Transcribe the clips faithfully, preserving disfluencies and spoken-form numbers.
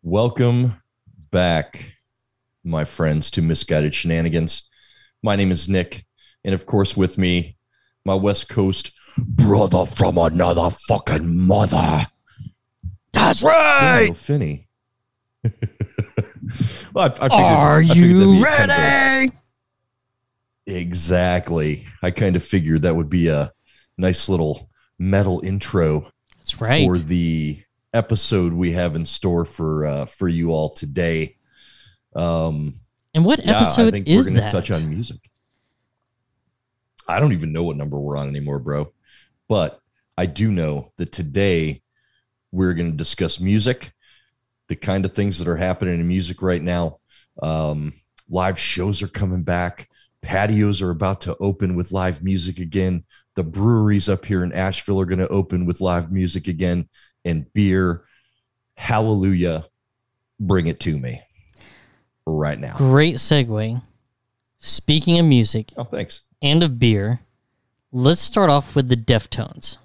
Welcome back, my friends, to Misguided Shenanigans. My name is Nick, and of course, with me, my West Coast brother from another fucking mother. That's right. Daniel Finney. well, I, I figured, Are I figured you kind of ready? a- exactly. I kind of figured that would be a nice little metal intro That's right. for the episode we have in store for uh, for you all today. Um, And what yeah, I episode think is we're going that? to touch on music. I don't even know what number we're on anymore, bro. But I do know that today we're going to discuss music, the kind of things that are happening in music right now. Um, live shows are coming back. Patios are about to open with live music again. The breweries up here in Asheville are going to open with live music again. And beer, hallelujah, bring it to me right now. Great segue. Speaking of music Oh, thanks. and of beer, let's start off with the Deftones.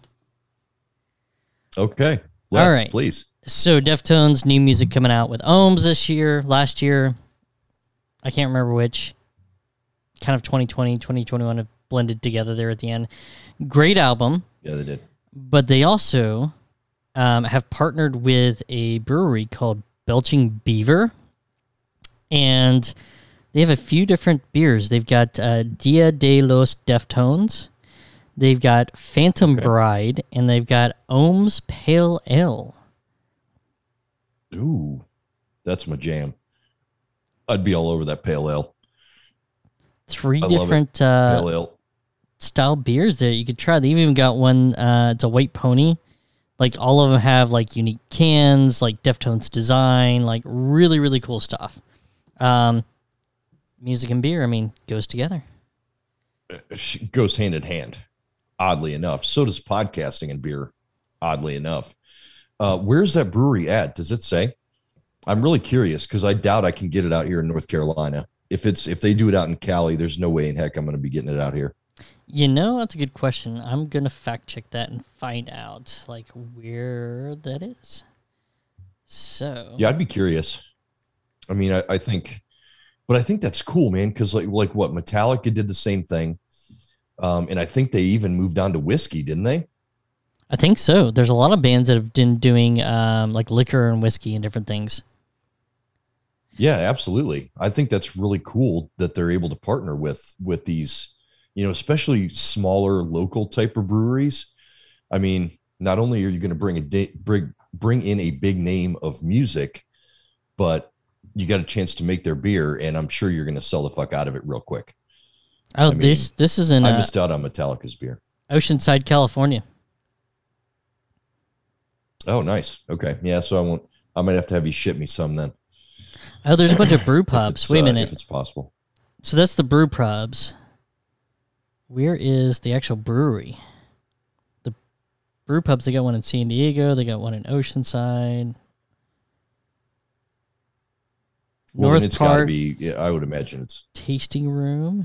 Okay, let's, All right. please. So Deftones, new music coming out with Ohms this year, last year. I can't remember which. Kind of twenty twenty, twenty twenty-one have blended together there at the end. Great album, Yeah, they did. but they also um, have partnered with a brewery called Belching Beaver. And they have a few different beers. They've got uh, Dia de los Deftones. They've got Phantom Okay. Bride. And they've got Ohms Pale Ale. Ooh, that's my jam. I'd be all over that pale ale. Three I love it. different uh, Pale ale. style beers there you could try. They've even got one, uh, it's a White Pony. Like, all of them have, like, unique cans, like Deftones design, like, really, really cool stuff. Um, music and beer, I mean, goes together. It goes hand in hand, oddly enough. So does podcasting and beer, oddly enough. Uh, where's that brewery at? Does it say? I'm really curious because I doubt I can get it out here in North Carolina. If it's if they do it out in Cali, there's no way in heck I'm going to be getting it out here. You know, that's a good question. I'm going to fact check that and find out, like, where that is. So, Yeah, I'd be curious. I mean, I, I think, but I think that's cool, man. Because like like what Metallica did the same thing, um, and I think they even moved on to whiskey, didn't they? I think so. There's a lot of bands that have been doing, um, like, liquor and whiskey and different things. Yeah, absolutely. I think that's really cool that they're able to partner with with these, you know, especially smaller local type of breweries. I mean, not only are you going to bring a da- bring bring in a big name of music, but you got a chance to make their beer, and I'm sure you're going to sell the fuck out of it real quick. Oh, I mean, this this is in I uh, missed out on Metallica's beer. Oceanside, California. Oh, nice. Okay, yeah. So I won't. I might have to have you ship me some then. Oh, there's a bunch of brew if pubs. it's, Wait a uh, minute. if it's possible. So that's the brew pubs. Where is the actual brewery? The brew pubs, they got one in San Diego. They got one in Oceanside. Well, then North it's got to Park be. Yeah, I would imagine it's. Tasting Room.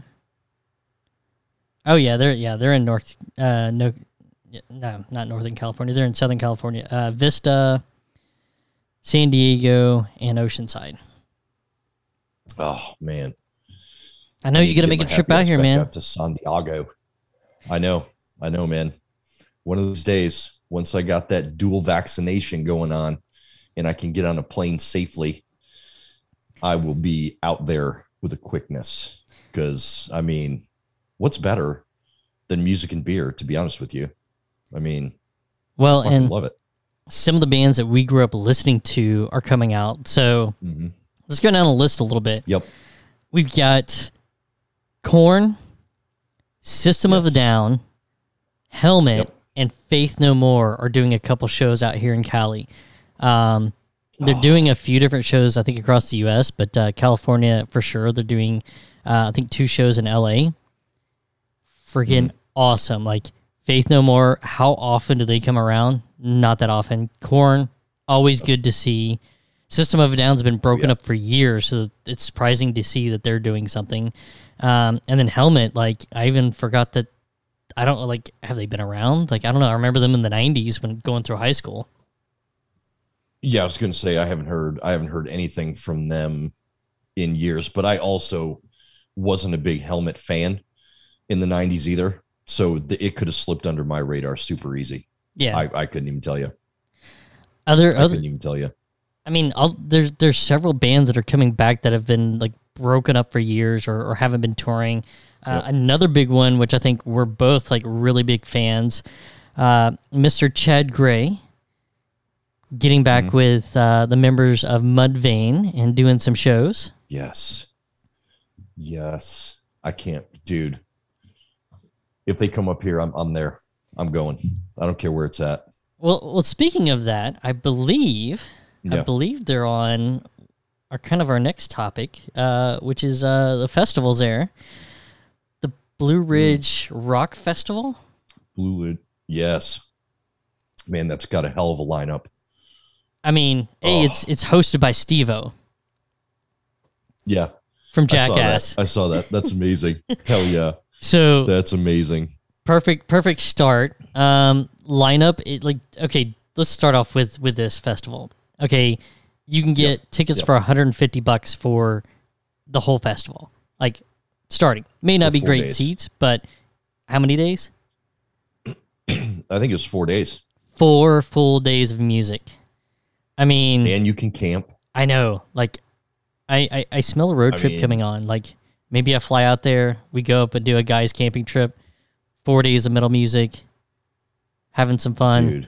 Oh yeah, they're yeah they're in North. Uh, no, yeah, no, not Northern California. They're in Southern California. Uh, Vista, San Diego, and Oceanside. Oh man. I know I you need got to to make get a my trip happy out ass here, back man. Out to San Diego. I know, I know, man. One of those days, once I got that dual vaccination going on, and I can get on a plane safely, I will be out there with a quickness. Because I mean, what's better than music and beer? To be honest with you, I mean, Well, I fucking and love it. some of the bands that we grew up listening to are coming out. So Mm-hmm. let's go down the list a little bit. Yep. We've got Korn, System of a Yes. Down, Helmet, Yep. and Faith No More are doing a couple shows out here in Cali. Um, they're Oh. doing a few different shows, I think, across the U S, but uh, California for sure. They're doing, uh, I think, two shows in L A. Freaking Mhm. awesome. Like, Faith No More, how often do they come around? Not that often. Korn, always good to see. System of a Down's been broken Yeah. up for years, so it's surprising to see that they're doing something. Um, and then Helmet, like, I even forgot that, I don't, like, have they been around? Like, I don't know. I remember them in the nineties when going through high school. Yeah, I was going to say I haven't heard I haven't heard anything from them in years, but I also wasn't a big Helmet fan in the nineties either. So the, it could have slipped under my radar super easy. Yeah. I, I couldn't even tell you. Other, I other, couldn't even tell you. I mean, I'll, there's there's several bands that are coming back that have been like broken up for years or, or haven't been touring. Uh, Yep. Another big one, which I think we're both like really big fans, uh, Mister Chad Gray, getting back Mm-hmm. with uh, the members of Mudvayne and doing some shows. Yes. Yes. I can't, dude. If they come up here, I'm I'm there. I'm going. I don't care where it's at. Well, well, speaking of that, I believe I Yeah. believe they're on our kind of our next topic, uh, which is uh, the festivals there. The Blue Ridge Rock Festival. Blue Wood. Yes. Man, that's got a hell of a lineup. I mean, Oh. A, it's it's hosted by Steve-O Yeah. from I saw that. Jackass. I saw that. That's amazing. Hell yeah. So That's amazing. perfect perfect start. Um, lineup. It like okay. Let's start off with with this festival. Okay, you can get Yep. tickets Yep. for one hundred fifty bucks for the whole festival. Like starting may not For be four great days. seats, but how many days? I think it was four days. Four full days of music. I mean, And you can camp. I know. Like, I I, I smell a road I trip mean- coming on. Like, maybe I fly out there. We go up and do a guys camping trip. Four days of metal music, having some fun. Dude.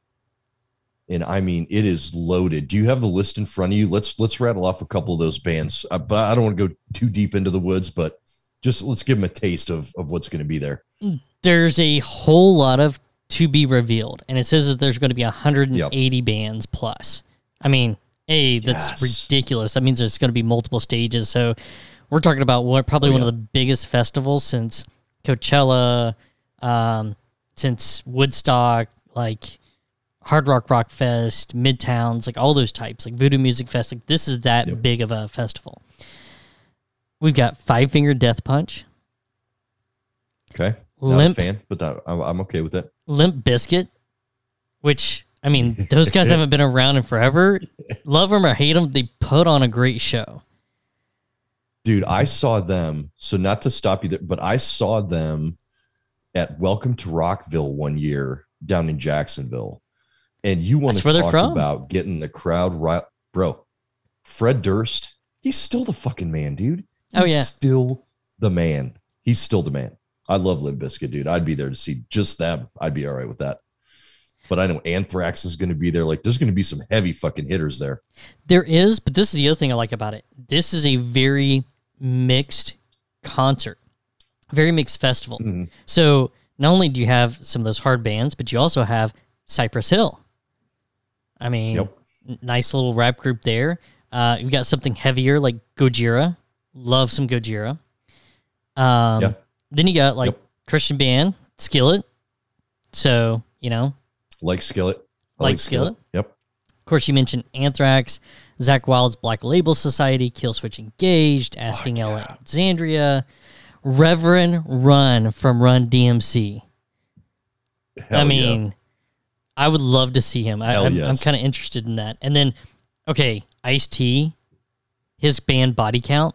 And I mean, it is loaded. Do you have the list in front of you? Let's let's rattle off a couple of those bands. Uh, but I don't want to go too deep into the woods, but just let's give them a taste of, of what's going to be there. There's a whole lot of to be revealed, and it says that there's going to be one hundred eighty bands plus. I mean, A, that's Yes. ridiculous. That means there's going to be multiple stages. So we're talking about what probably Oh, one yeah. of the biggest festivals since Coachella, um, since Woodstock, like Hard Rock Rock Fest, Midtowns, like all those types, like Voodoo Music Fest. Like this is that Yep. big of a festival. We've got Five Finger Death Punch, Okay. Not Limp a fan, but that, I'm, I'm okay with it. Limp Biscuit, which I mean, those guys haven't been around in forever. Love them or hate them, they put on a great show. Dude, I saw them. So not to stop you there, but I saw them at Welcome to Rockville one year down in Jacksonville. And you want That's to where they're talk from. about getting the crowd right, bro. Fred Durst, he's still the fucking man, dude. He's Oh, yeah. still the man. He's still the man. I love Limp Bizkit, dude. I'd be there to see just them. I'd be all right with that. But I know Anthrax is going to be there. Like, there's going to be some heavy fucking hitters there. There is, but this is the other thing I like about it. This is a very mixed concert, very mixed festival. Mhm. So not only do you have some of those hard bands, but you also have Cypress Hill. I mean, Yep. n- nice little rap group there. Uh, you've got something heavier like Gojira. Love some Gojira. Um, Yeah. Then you got like Yep. Christian band, Skillet. So, you know, Like Skillet. I Like Skillet? Yep. of course, you mentioned Anthrax, Zach Wild's Black Label Society, Killswitch Engaged, Asking Fuck yeah. Alexandria, Reverend Run from Run D M C. Hell I yeah. mean, I would love to see him. I, Hell I'm, yes. I'm kind of interested in that. And then, okay, Ice-T, his band Body Count,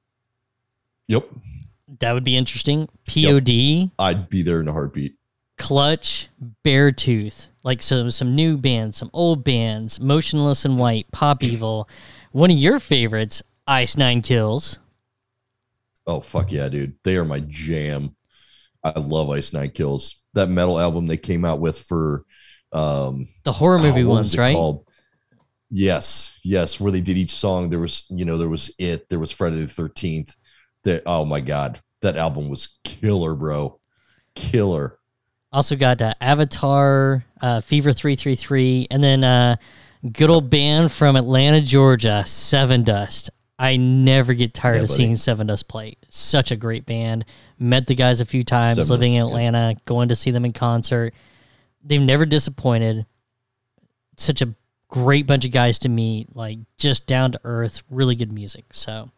Yep. that would be interesting. P O D, I'd be there in a heartbeat. Clutch, Beartooth, like some some new bands, some old bands, Motionless in White, Pop Evil. One of your favorites, Ice Nine Kills. Oh, fuck yeah, dude. They are my jam. I love Ice Nine Kills. That metal album they came out with for um The horror movie oh, what ones, was it right? called? Yes, yes, where they did each song. There was, you know, there was it, there was Friday the thirteenth. That oh my god, that album was killer, bro. Killer. Also got uh, Avatar, uh, Fever three three three, and then uh, good old band from Atlanta, Georgia, Seven Dust. I never get tired Yeah, of buddy. seeing Seven Dust play. Such a great band. Met the guys a few times Seven living in Dust, yeah. Atlanta, going to see them in concert. They've never disappointed. Such a great bunch of guys to meet, like just down to earth, really good music. So,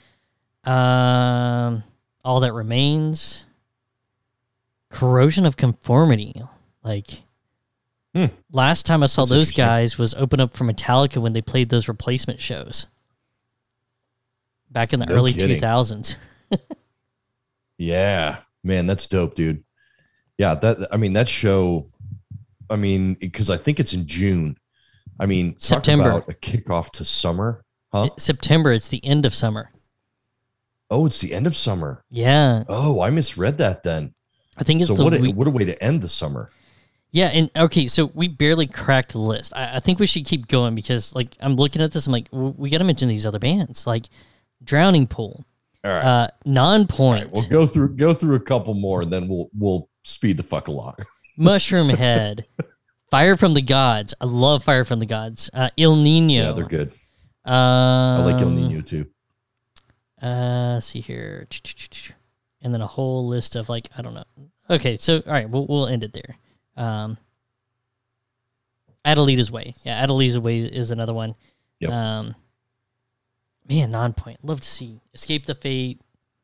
um, All That Remains, Corrosion of Conformity, like Hmm. Last time I saw That's those interesting. guys was open up for Metallica when they played those replacement shows back in the No early kidding. two thousands. Yeah, man, that's dope, dude. Yeah, that I mean that show. I mean, because I think it's in June. I mean, talk September. about a kickoff to summer, huh? September, it's the end of summer. Oh, it's the end of summer. Yeah. Oh, I misread that then. I think it's So the what? A, week. what a way to end the summer. Yeah, and okay, so we barely cracked the list. I, I think we should keep going because, like, I'm looking at this. I'm like, w- we got to mention these other bands, like Drowning Pool, All right. uh, Non-Point, All right, we'll go through go through a couple more, and then we'll we'll speed the fuck along. Mushroom Head, Fire from the Gods. I love Fire from the Gods. Uh, Il Nino. Yeah, they're good. Um, I like El Nino too. Uh, let's see here, and then a whole list of like I don't know. Okay, so all right, we'll we'll end it there. Um, Adelita's Way. Yeah, Adelita's Way is another one. Yep. Um, man, Non-Point. Love to see Escape the Fate,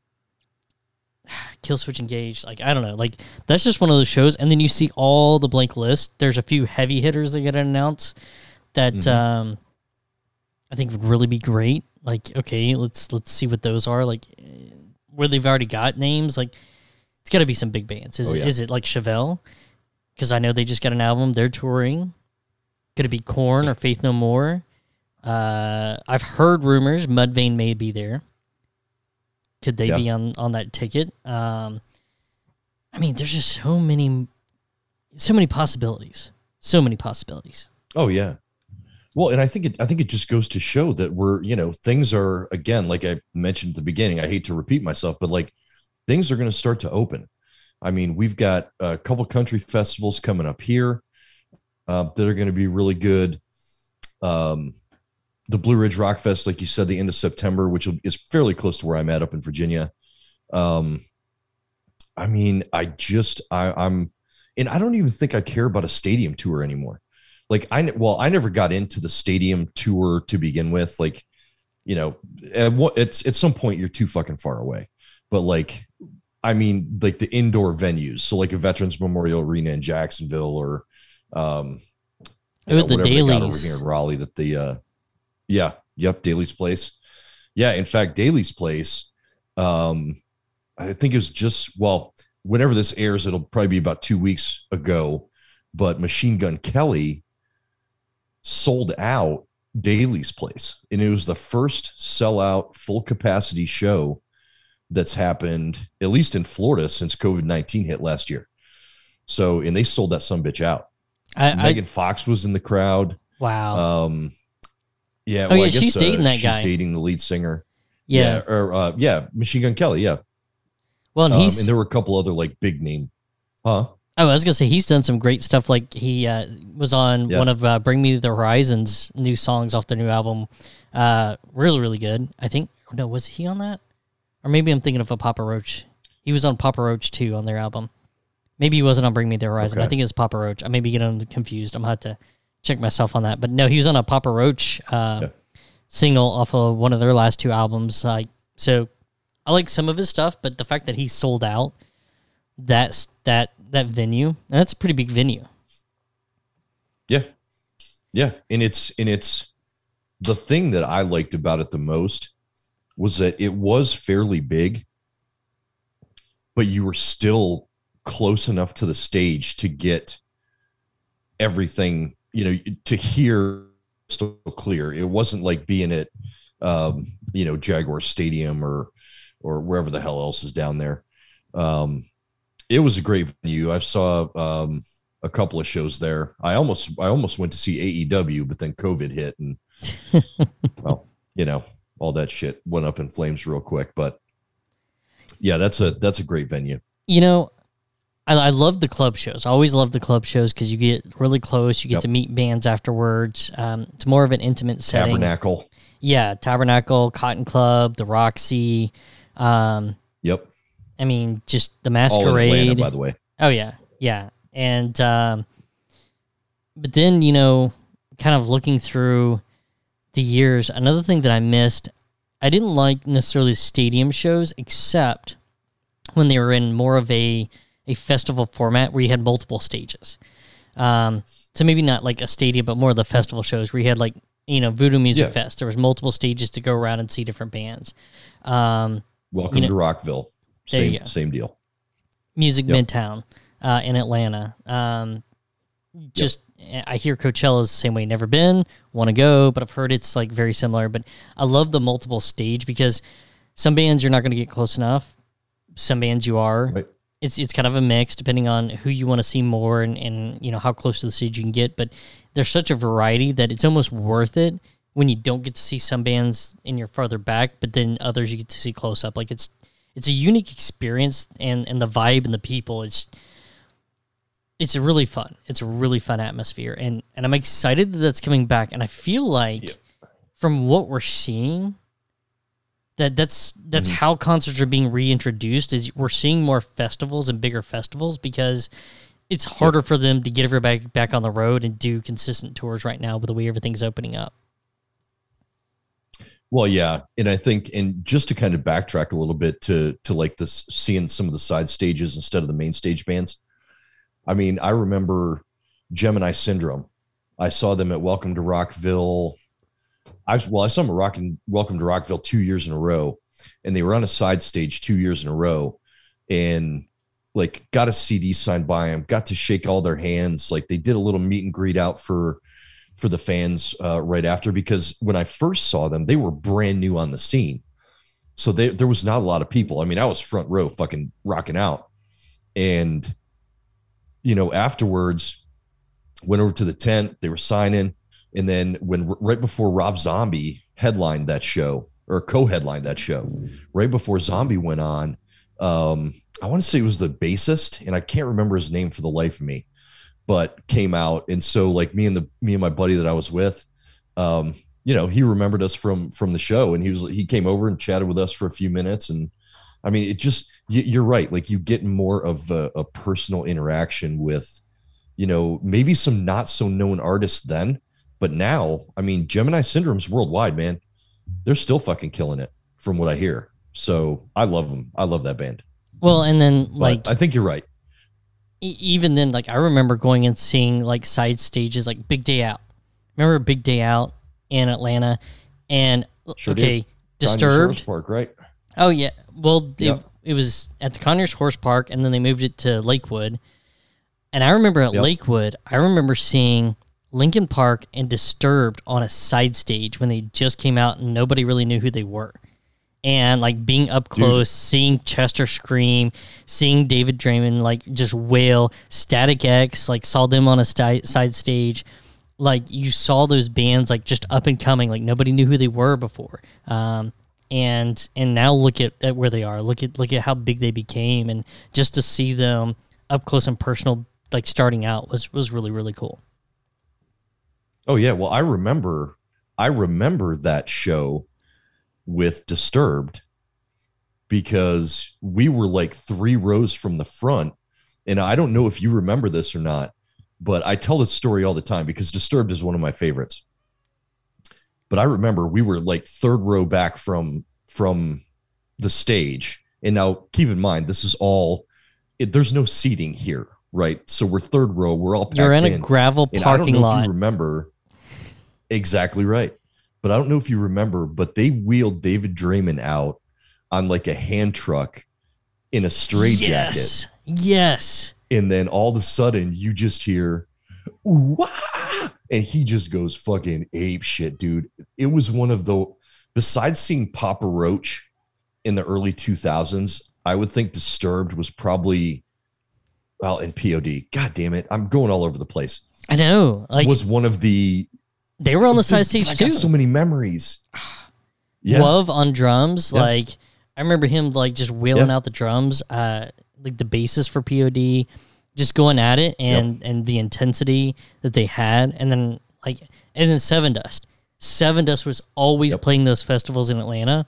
Killswitch Engage. Like I don't know. Like that's just one of those shows, and then you see all the blank list. There's a few heavy hitters that get announced that Mhm. um, I think would really be great. Like okay, let's let's see what those are. Like where they've already got names. Like it's got to be some big bands. Is Oh, yeah. is it like Chevelle? Because I know they just got an album. They're touring. Could it be Korn or Faith No More? Uh, I've heard rumors Mudvayne may be there. Could they Yeah. be on, on that ticket? Um, I mean, there's just so many, so many possibilities. So many possibilities. Oh yeah. Well, and I think it I think it just goes to show that we're, you know, things are again, like I mentioned at the beginning, I hate to repeat myself, but like things are going to start to open. I mean, we've got a couple country festivals coming up here uh, that are going to be really good. Um, the Blue Ridge Rock Fest, like you said, the end of September, which is fairly close to where I'm at up in Virginia. Um, I mean, I just, I, I'm, and I don't even think I care about a stadium tour anymore. Like I, well, I never got into the stadium tour to begin with. Like, you know, at what it's at some point you're too fucking far away. But like, I mean, like the indoor venues. So like a Veterans Memorial Arena in Jacksonville, or um, Oh, know, the whatever they got over Dailies. here in Raleigh. That the uh, yeah, yep, Daly's Place. Yeah, in fact, Daly's Place. Um, I think it was just well, whenever this airs, it'll probably be about two weeks ago. But Machine Gun Kelly sold out Daly's Place, and it was the first sellout full capacity show that's happened, at least in Florida, since COVID nineteen hit last year. So, and they sold that sumbitch out. I, I Megan Fox was in the crowd. wow. Um, yeah, Oh, well, yeah, I guess, she's dating uh, that she's guy. dating the lead singer. yeah. or uh, yeah, Machine Gun Kelly. Yeah, Well, and um, he's. and there were a couple other like big name, huh? Oh, I was gonna say he's done some great stuff. Like he uh, was on Yeah. one of uh, Bring Me to the Horizon's new songs off their new album. Uh, really, really good. I think. No, was he on that? Or maybe I'm thinking of a Papa Roach. He was on Papa Roach too on their album. Maybe he wasn't on Bring Me to the Horizon. Okay. I think it was Papa Roach. I may be getting confused. I'm gonna have to check myself on that. But no, he was on a Papa Roach uh, Yeah. single off of one of their last two albums. Like so, I like some of his stuff, but the fact that he sold out that's that that venue, and that's a pretty big venue. Yeah, yeah, and it's and it's the thing that I liked about it the most was that it was fairly big, but you were still close enough to the stage to get everything, you know, to hear still clear. It wasn't like being at, um, you know, Jaguar Stadium or or wherever the hell else is down there. Um, it was a great venue. I saw um, a couple of shows there. I almost I almost went to see A E W, but then COVID hit, and well, you know, all that shit went up in flames real quick. But yeah, that's a that's a great venue. You know, I, I love the club shows. I always love the club shows because you get really close. You get Yep. to meet bands afterwards. Um, it's more of an intimate setting. Tabernacle. Yeah, Tabernacle, Cotton Club, the Roxy. Um, Yep. I mean, just the All in Masquerade. Atlanta, by the way. Oh yeah, yeah, and um, but then you know, kind of looking through the years, another thing that I missed, I didn't like necessarily stadium shows, except when they were in more of a a festival format where you had multiple stages. Um, so maybe not like a stadium, but more of the festival shows where you had like, you know, Voodoo Music Yeah. Fest. There was multiple stages to go around and see different bands. Um, Welcome you know, to Rockville. there you Same go. same deal. Music Yep. Midtown uh, in Atlanta. Um, just I hear Coachella is the same way. Never been, want to go, but I've heard it's like very similar. But I love the multiple stage because some bands you're not going to get close enough. Some bands you are. Right. It's it's kind of a mix depending on who you want to see more and, and you know how close to the stage you can get. But there's such a variety that it's almost worth it when you don't get to see some bands and you're farther back, but then others you get to see close up. Like it's it's a unique experience, and, and the vibe and the people. It's it's really fun. It's a really fun atmosphere, and and I'm excited that that's coming back. And I feel like Yeah. from what we're seeing, that that's that's Mhm. how concerts are being reintroduced. Is we're seeing more festivals and bigger festivals because it's harder for them to get everybody back on the road and do consistent tours right now with the way everything's opening up. Well, yeah, and I think, and just to kind of backtrack a little bit to to like this, seeing some of the side stages instead of the main stage bands. I mean, I remember Gemini Syndrome. I saw them at Welcome to Rockville. I well, I saw them at Rock and Welcome to Rockville two years in a row, and they were on a side stage two years in a row, and like got a C D signed by them, got to shake all their hands. Like they did a little meet and greet out for for the fans uh, right after, because when I first saw them, they were brand new on the scene, so they, there was not a lot of people. I mean, I was front row, fucking rocking out, and you know, afterwards, went over to the tent. They were signing. And then when right before Rob Zombie headlined that show, or co-headlined that show, right before Zombie went on, um, I want to say it was the bassist, and I can't remember his name for the life of me, but came out. And so like me and the me and my buddy that I was with, um, you know, he remembered us from from the show, and he was he came over and chatted with us for a few minutes. And I mean, it just, you're right. Like you get more of a, a personal interaction with, you know, maybe some not so known artists then, but now, I mean, Gemini Syndrome's worldwide, man. They're still fucking killing it from what I hear. So I love them. I love that band. Well, and then But like I think you're right. e- even then, like I remember going and seeing like side stages, like Big Day Out. Remember Big Day Out in Atlanta? And Sure okay, did. Disturbed. Conyers Park, right? Oh yeah, well they, Yep. it was at the Conyers Horse Park, and then they moved it to Lakewood. And I remember at Yep. Lakewood, I remember seeing Linkin Park and Disturbed on a side stage when they just came out, and nobody really knew who they were. And like being up close, seeing Chester scream, seeing David Draymond like just wail, Static X, like saw them on a sti- side stage. Like you saw those bands like just up and coming, like nobody knew who they were before. Um, and and now look at, at where they are. Look at look at how big they became, and just to see them up close and personal, like starting out, was was really really cool. Oh yeah. Well, I remember, I remember that show with Disturbed, because we were like three rows from the front. And I don't know if you remember this or not, but I tell this story all the time because Disturbed is one of my favorites. But I remember we were like third row back from, from the stage. And now keep in mind, this is all, it, there's no seating here, right? So we're third row. We're all packed You're in a in. gravel And I don't parking know lot. if you remember. Exactly right. But I don't know if you remember, but they wheeled David Draymond out on like a hand truck in a stray yes. jacket. Yes. And then all of a sudden you just hear, ooh, wah! And he just goes fucking ape shit, dude. It was one of the, besides seeing Papa Roach in the early two thousands, I would think Disturbed was probably, well, in P O D. God damn it. I'm going all over the place. I know. Like Was one of the, they were on the side Dude, stage I too. got so many memories. Yeah. Love on drums. Yeah. Like I remember him like just wheeling Yeah. out the drums, uh, like the bassist for P O D, just going at it, and and the intensity that they had, and then like and then Seven Dust. Seven Dust was always Yep. playing those festivals in Atlanta.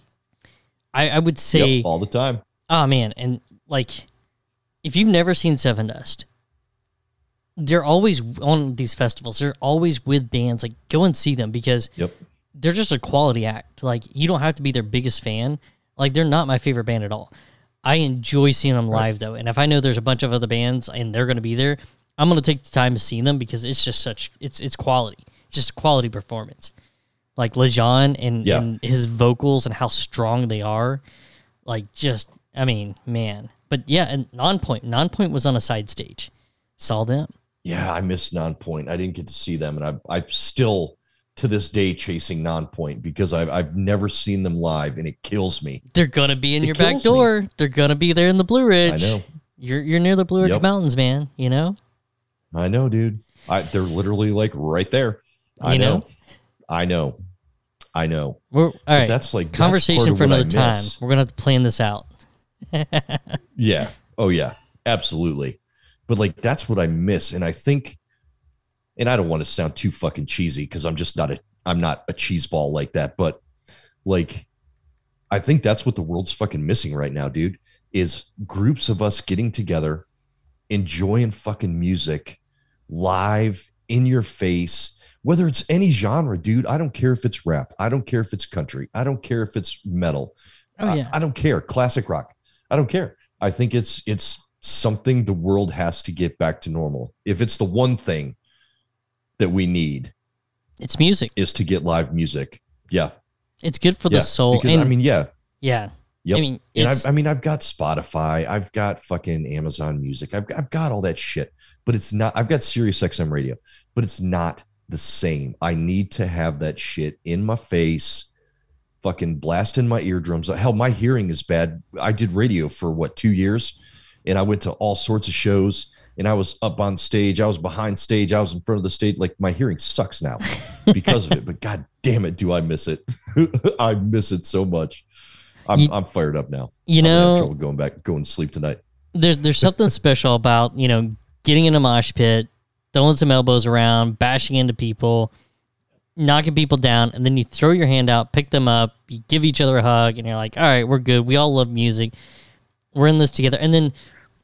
I, I would say, Yep, all the time. oh man, and like if you've never seen Seven Dust, they're always on these festivals. They're always with bands. Like go and see them because Yep. they're just a quality act. Like you don't have to be their biggest fan. Like they're not my favorite band at all. I enjoy seeing them live though. And if I know there's a bunch of other bands and they're going to be there, I'm gonna take the time to see them because it's just such it's it's quality. It's just a quality performance. Like Lejean and, yeah. and his vocals and how strong they are. Like just I mean, man. But yeah, and Nonpoint. Nonpoint was on a side stage. Saw them. Yeah, I missed Nonpoint. I didn't get to see them, and I've I've still to this day chasing Nonpoint because I've I've never seen them live, and it kills me. They're gonna be in it your back door. Me. They're gonna be there in the Blue Ridge. I know. You're you're near the Blue Ridge yep. Mountains, man. You know. I know, dude. I they're literally like right there. I you know? know. I know. I know. We're all right. But that's like conversation that's for another time. We're gonna have to plan this out. yeah. Oh yeah. Absolutely. But like that's what I miss, and I think, and I don't want to sound too fucking cheesy because I'm just not a I'm not a cheese ball like that. But like, I think that's what the world's fucking missing right now, dude. Is groups of us getting together, enjoying fucking music, live in your face. Whether it's any genre, dude, I don't care if it's rap. I don't care if it's country. I don't care if it's metal. Oh, yeah. I, I don't care. Classic rock. I don't care. I think it's it's something the world has to get back to normal. If it's the one thing that we need, it's music. Is to get live music. Yeah. It's good for yeah, the soul. Because, and, I mean, yeah. Yeah. Yep. I mean, and I've, I mean, I've got Spotify, I've got fucking Amazon Music, I've I've got all that shit, but it's not. I've got Sirius X M Radio, but it's not the same. I need to have that shit in my face, fucking blasting my eardrums. Hell, my hearing is bad. I did radio for what two years, and I went to all sorts of shows, and I was up on stage, I was behind stage, I was in front of the stage. Like my hearing sucks now because of it. But god damn it, do I miss it? I miss it so much. I'm you, I'm fired up now. You I'm know, have trouble going back, going to sleep tonight. There's there's something special about, you know, getting in a mosh pit, throwing some elbows around, bashing into people, knocking people down, and then you throw your hand out, pick them up, you give each other a hug, and you're like, all right, we're good. We all love music. We're in this together. And then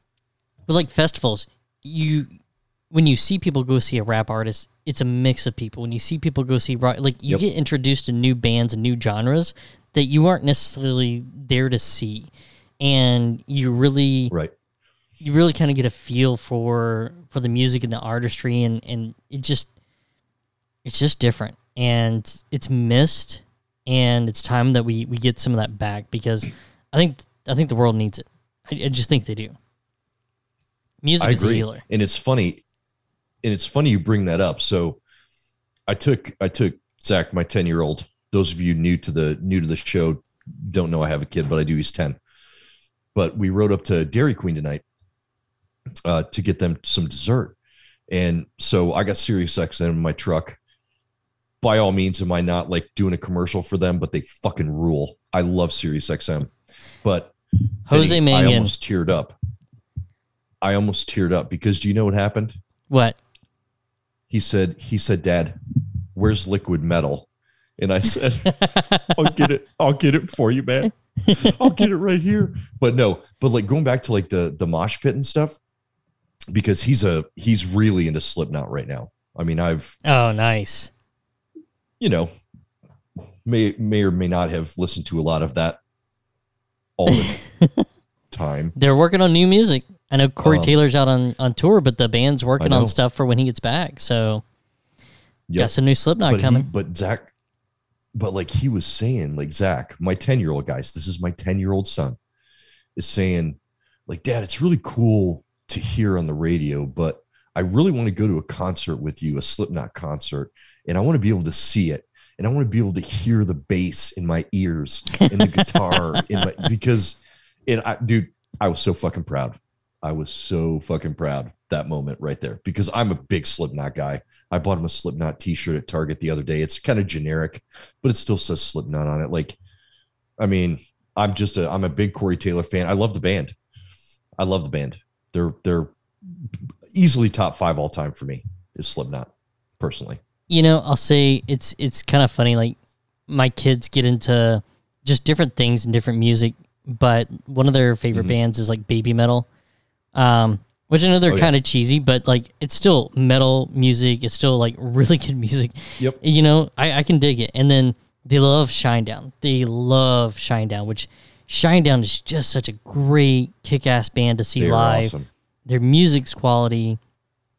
with like festivals, you when you see people go see a rap artist, it's a mix of people. When you see people go see rock, like you yep. get introduced to new bands and new genres that you aren't necessarily there to see, and you really, right. you really kind of get a feel for for the music and the artistry, and and it just, it's just different, and it's missed, and it's time that we we get some of that back because I think I think the world needs it. I, I just think they do. Music I is a agree. healer, and it's funny, and it's funny you bring that up. So, I took I took Zach, my ten year old. Those of you new to the new to the show don't know I have a kid, but I do. He's ten. But we rode up to Dairy Queen tonight uh, to get them some dessert, and so I got Sirius X M in my truck. By all means, am I not like doing a commercial for them? But they fucking rule. I love Sirius X M. But Jose Eddie, Mangan. I almost teared up. I almost teared up because do you know what happened? What? He said. He said, "Dad, where's Liquid Metal?" And I said, I'll get it. I'll get it for you, man. I'll get it right here. But no, but like going back to like the, the mosh pit and stuff, because he's a, he's really into Slipknot right now. I mean, I've, oh, nice. You know, may, may or may not have listened to a lot of that all the time. They're working on new music. I know Corey um, Taylor's out on, on tour, but the band's working on stuff for when he gets back. So yep. got some new Slipknot but coming. He, but Zach, But like he was saying, like Zach, my ten-year-old guys, this is my ten-year-old son, is saying, like, Dad, it's really cool to hear on the radio, but I really want to go to a concert with you, a Slipknot concert, and I want to be able to see it, and I want to be able to hear the bass in my ears and the guitar in my because, and I, dude, I was so fucking proud. I was so fucking proud that moment right there because I'm a big Slipknot guy. I bought him a Slipknot t-shirt at Target the other day. It's kind of generic, but it still says Slipknot on it. Like, I mean, I'm just a, I'm a big Corey Taylor fan. I love the band. I love the band. They're, they're easily top five all time for me is Slipknot personally. You know, I'll say it's, it's kind of funny. Like my kids get into just different things and different music, but one of their favorite mm-hmm. bands is like Baby Metal. Um, which I know they're oh, kind of yeah. cheesy, but like it's still metal music. It's still like really good music. Yep. You know, I, I can dig it. And then they love Shinedown. They love Shinedown, which Shinedown is just such a great kick-ass band to see They're live. Awesome. Their music's quality.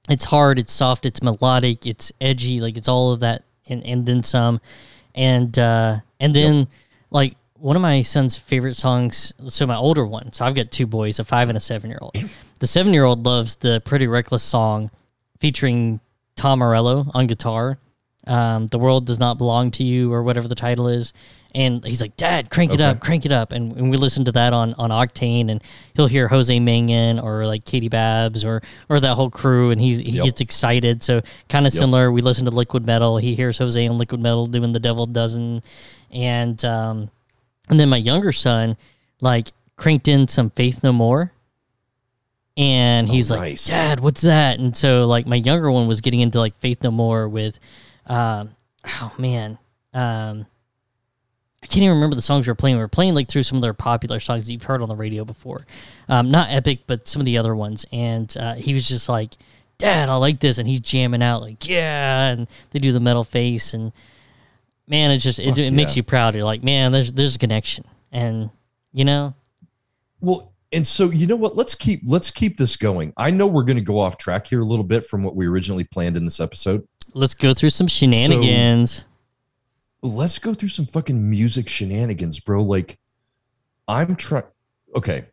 It's hard, it's soft, it's melodic, it's edgy, like it's all of that, and, and then some, and uh, and then yep. like one of my son's favorite songs. So my older one. So I've got two boys, a five and a seven year old. The seven year old loves the Pretty Reckless song featuring Tom Morello on guitar. Um, the World Does Not Belong to You, or whatever the title is. And he's like, Dad, crank it okay. up, crank it up. And, and we listen to that on, on Octane, and he'll hear Jose Mangan or like Katie Babs or or that whole crew, and he's, he yep. gets excited. So kind of yep. similar. We listen to Liquid Metal. He hears Jose on Liquid Metal doing The Devil Dozen. And, um, and then my younger son, like, cranked in some Faith No More. And he's oh, like, nice. Dad, what's that? And so, like, my younger one was getting into, like, Faith No More with, um, oh, man, um, I can't even remember the songs we were playing. We were playing, like, through some of their popular songs that you've heard on the radio before. Um, not Epic, but some of the other ones. And uh, he was just like, Dad, I like this. And he's jamming out, like, yeah. And they do the metal face. And, man, it's just, it, it yeah. makes you proud. You're like, man, there's there's a connection. And, you know? Well, and so, you know what? Let's keep let's keep this going. I know we're going to go off track here a little bit from what we originally planned in this episode. Let's go through some shenanigans. So, let's go through some fucking music shenanigans, bro. Like, I'm trying. Okay.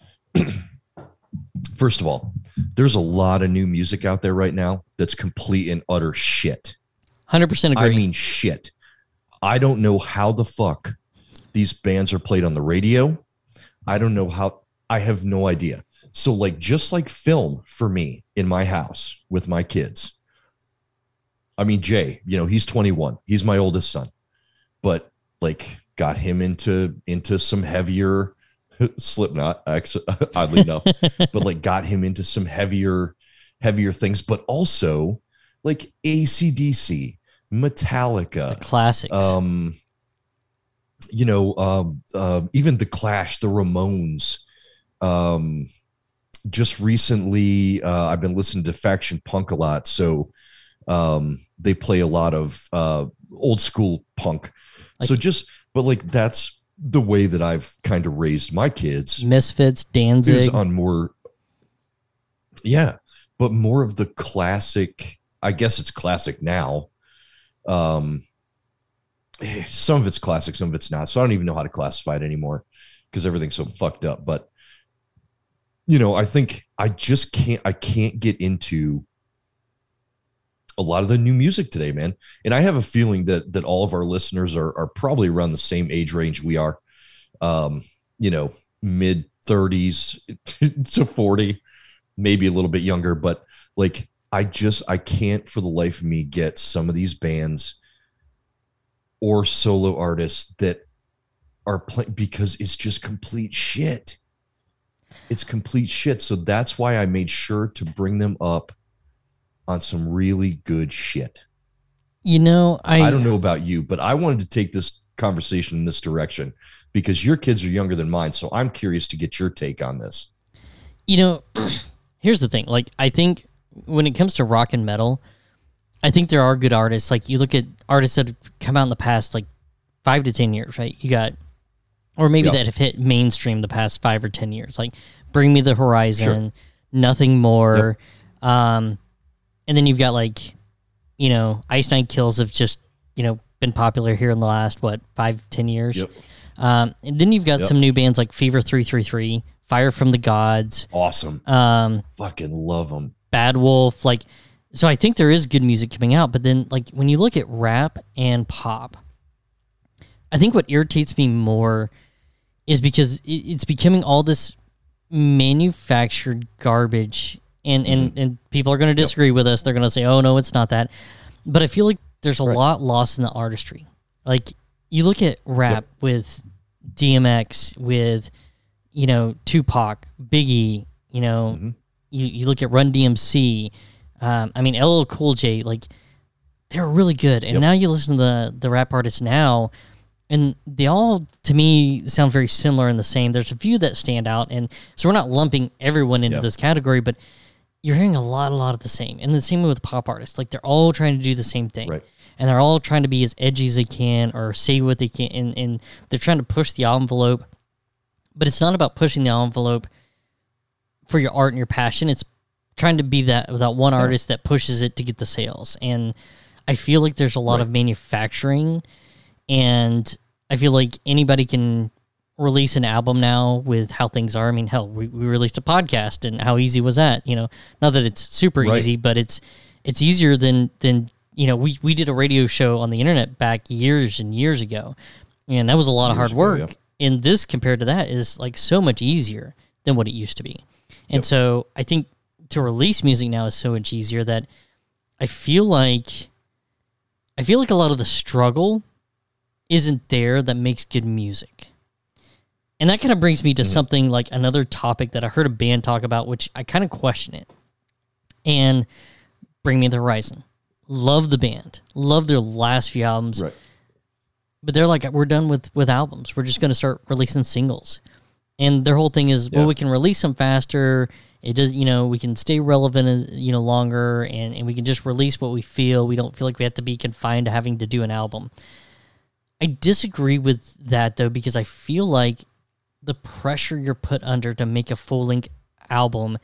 First of all, there's a lot of new music out there right now that's complete and utter shit. one hundred percent agree. I mean, shit. I don't know how the fuck these bands are played on the radio. I don't know how. I have no idea. So, like, just like film for me in my house with my kids. I mean, Jay, you know, he's twenty-one. He's my oldest son. But, like, got him into into some heavier Slipknot, actually, oddly enough. But, like, got him into some heavier, heavier things. But also, like, A C D C, Metallica. The classics. Um, you know, uh, uh, even The Clash, the Ramones. Um, just recently, uh, I've been listening to Faction Punk a lot, so um, they play a lot of uh, old school punk. Like, so just, but like that's the way that I've kind of raised my kids. Misfits, Danzig, is on more, yeah, but more of the classic. I guess it's classic now. Um, some of it's classic, some of it's not. So I don't even know how to classify it anymore because everything's so fucked up. But you know, I think I just can't, I can't get into a lot of the new music today, man. And I have a feeling that, that all of our listeners are, are probably around the same age range we are, um, you know, mid thirties to forty, maybe a little bit younger, but like, I just, I can't for the life of me get some of these bands or solo artists that are playing because it's just complete shit. It's complete shit. So that's why I made sure to bring them up on some really good shit. You know, I I don't know about you, but I wanted to take this conversation in this direction because your kids are younger than mine. So I'm curious to get your take on this. You know, here's the thing. Like, I think when it comes to rock and metal, I think there are good artists. Like, you look at artists that have come out in the past, like, five to ten years, right? You got, or maybe yep. that have hit mainstream the past five or ten years. Like, Bring Me the Horizon, sure. Nothing More. Yep. Um, and then you've got, like, you know, Ice Nine Kills have just, you know, been popular here in the last, what, five, ten years? Yep. Um, and then you've got yep. some new bands like Fever three three three, Fire from the Gods. Awesome. Um, Fucking love them. Bad Wolf. Like, so I think there is good music coming out. But then, like, when you look at rap and pop, I think what irritates me more is because it's becoming all this manufactured garbage. And, and, mm-hmm. and people are going to disagree yep. with us. They're going to say, oh, no, it's not that. But I feel like there's a right. lot lost in the artistry. Like, you look at rap yep. with D M X, with, you know, Tupac, Biggie, you know, mm-hmm. you, you look at Run D M C. Um, I mean, L L Cool J, like, they're really good. And yep. now you listen to the, the rap artists now, and they all, to me, sound very similar and the same. There's a few that stand out, and so we're not lumping everyone into yep. this category, but you're hearing a lot, a lot of the same. And the same way with pop artists. Like, they're all trying to do the same thing. Right. And they're all trying to be as edgy as they can or say what they can. And, and they're trying to push the envelope. But it's not about pushing the envelope for your art and your passion. It's trying to be that that one artist that pushes it to get the sales. And I feel like there's a lot right. of manufacturing, and I feel like anybody can release an album now with how things are. I mean, hell, we, we released a podcast, and how easy was that? You know, not that it's super right. easy, but it's it's easier than than you know. We we did a radio show on the internet back years and years ago, and that was a lot years of hard ago, work. Yeah. And this, compared to that, is like so much easier than what it used to be. And yep. so I think to release music now is so much easier that I feel like I feel like a lot of the struggle isn't there that makes good music. And that kind of brings me to mm-hmm. something like another topic that I heard a band talk about, which I kind of question it. And Bring Me the Horizon. Love the band. Love their last few albums. Right. But they're like, we're done with, with albums. We're just going to start releasing singles. And their whole thing is, yeah. well, we can release them faster. It does, you know, we can stay relevant, as, you know, longer, and, and we can just release what we feel. We don't feel like we have to be confined to having to do an album. I disagree with that, though, because I feel like the pressure you're put under to make a full-length album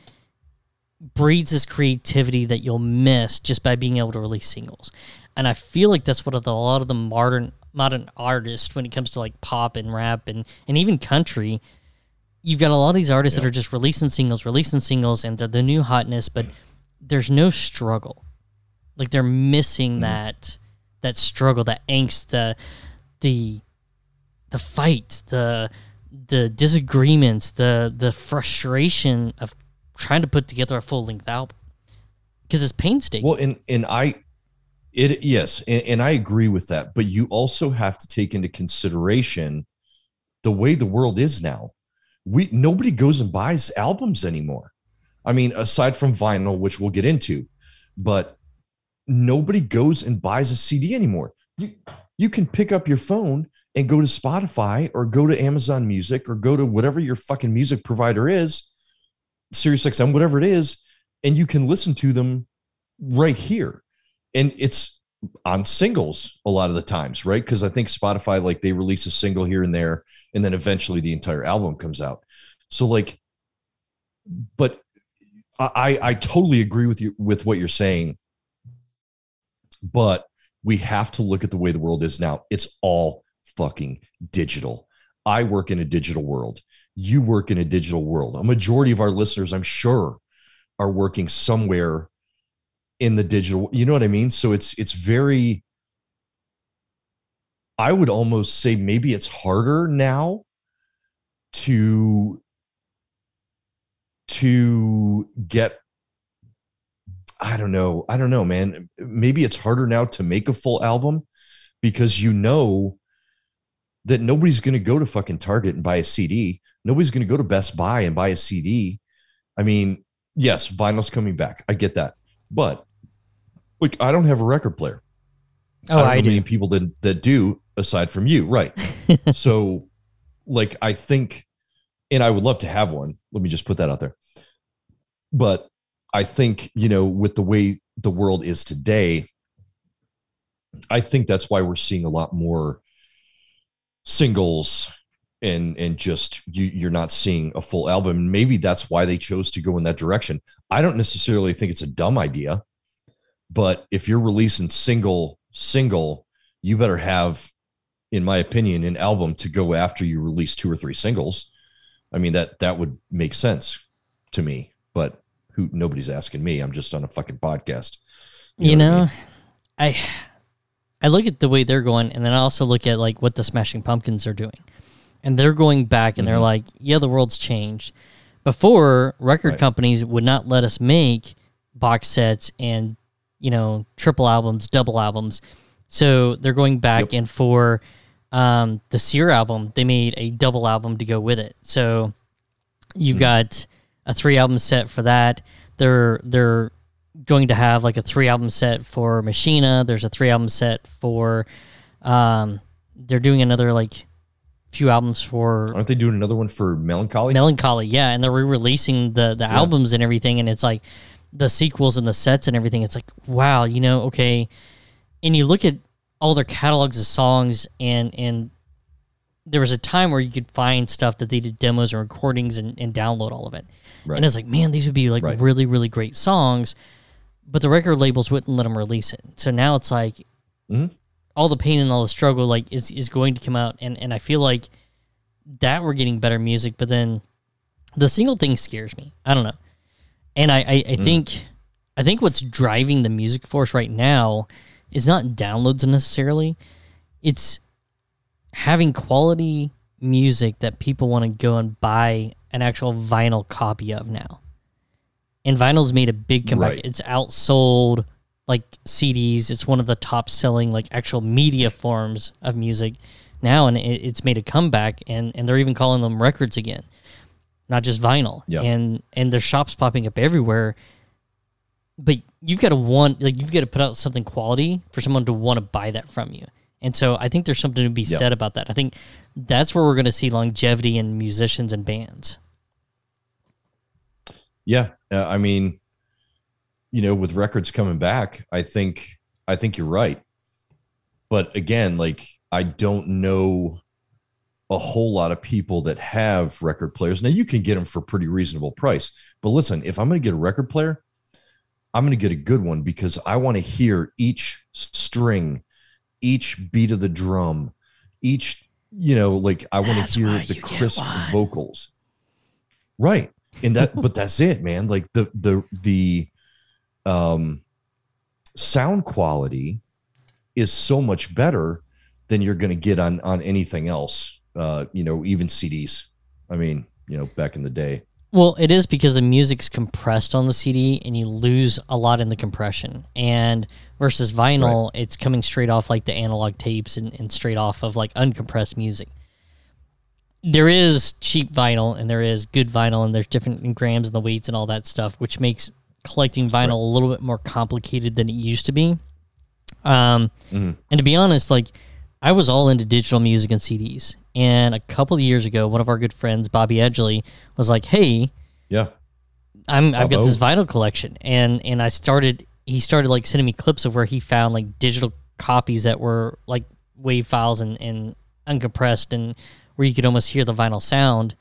breeds this creativity that you'll miss just by being able to release singles. And I feel like that's what a lot of the modern modern artists, when it comes to like pop and rap and, and even country, you've got a lot of these artists yeah. that are just releasing singles, releasing singles, and they're the new hotness, but there's no struggle. Like, they're missing mm-hmm. that that struggle, that angst, the the the fight, the the disagreements, the the frustration of trying to put together a full length album, because it's painstaking. Well, and and I, it yes, and, and I agree with that. But you also have to take into consideration the way the world is now. We nobody goes and buys albums anymore. I mean, aside from vinyl, which we'll get into, but nobody goes and buys a C D anymore. You you can pick up your phone and go to Spotify or go to Amazon Music or go to whatever your fucking music provider is, Sirius X M, whatever it is, and you can listen to them right here. And it's on singles a lot of the times, right? Because I think Spotify, like, they release a single here and there, and then eventually the entire album comes out. So, like, but I I totally agree with you with what you're saying, but we have to look at the way the world is now. It's all fucking digital. I work in a digital world. You work in a digital world. A majority of our listeners, I'm sure, are working somewhere in the digital. You know what I mean? So it's it's very, I would almost say maybe it's harder now to to get, I don't know. I don't know, man. Maybe it's harder now to make a full album because you know that nobody's going to go to fucking Target and buy a C D. Nobody's going to go to Best Buy and buy a C D. I mean, yes, vinyl's coming back. I get that. But, like, I don't have a record player. Oh, I, don't I know do. Many people that, that do, aside from you. Right. So, like, I think, and I would love to have one. Let me just put that out there. But I think, you know, with the way the world is today, I think that's why we're seeing a lot more singles and and just you you're not seeing a full album. Maybe that's why they chose to go in that direction. I don't necessarily think it's a dumb idea, but if you're releasing single single, you better have, in my opinion, an album to go after you release two or three singles. I mean, that that would make sense to me, but who nobody's asking me. I'm just on a fucking podcast. You know, you know I, mean? I I look at the way they're going, and then I also look at like what the Smashing Pumpkins are doing. And they're going back and mm-hmm. they're like, yeah, the world's changed. Before, record right. companies would not let us make box sets and, you know, triple albums, double albums. So they're going back yep. and for um, the Sear album, they made a double album to go with it. So you've mm-hmm. got a three album set for that. They're they're going to have like a three album set for Machina. There's a three album set for um, they're doing another like few albums for, aren't they doing another one for Melancholy? Melancholy, yeah, and they're re-releasing the the yeah. albums and everything, and it's like the sequels and the sets and everything. It's like, wow, you know, okay. And you look at all their catalogs of songs, and and there was a time where you could find stuff that they did demos and recordings and, and download all of it. Right. And it's like, man, these would be like right. really, really great songs, but the record labels wouldn't let them release it. So now it's like mm-hmm. all the pain and all the struggle like is, is going to come out. And, and I feel like that we're getting better music, but then the single thing scares me. I don't know. And I, I, I mm. think I think what's driving the music force right now is not downloads necessarily. It's having quality music that people want to go and buy an actual vinyl copy of now. And vinyl's made a big comeback. Right. It's outsold like C Ds. It's one of the top selling like actual media forms of music now, and it, it's made a comeback, and, and they're even calling them records again, not just vinyl. Yep. And and there's shops popping up everywhere. But you've got to want like you've got to put out something quality for someone to want to buy that from you. And so I think there's something to be yep. said about that. I think that's where we're going to see longevity in musicians and bands. Yeah, uh, I mean, you know, with records coming back, I think I think you're right. But again, like I don't know a whole lot of people that have record players. Now you can get them for a pretty reasonable price. But listen, if I'm going to get a record player, I'm going to get a good one because I want to hear each string, each beat of the drum, each, you know, like I want to hear the crisp vocals. Right. And that, but that's it, man. Like the, the, the, um, sound quality is so much better than you're going to get on, on anything else. Uh, you know, even C Ds. I mean, you know, back in the day. Well, it is because the music's compressed on the C D and you lose a lot in the compression. And versus vinyl, right. it's coming straight off like the analog tapes and, and straight off of like uncompressed music. There is cheap vinyl and there is good vinyl and there's different grams and the weights and all that stuff, which makes collecting vinyl right. a little bit more complicated than it used to be. Um, mm-hmm. And to be honest, like I was all into digital music and C Ds. And a couple of years ago, one of our good friends, Bobby Edgley, was like, "Hey, yeah, I'm I've got this vinyl collection," and and I started. He started like sending me clips of where he found like digital copies that were like wave files and and uncompressed, and where you could almost hear the vinyl sound.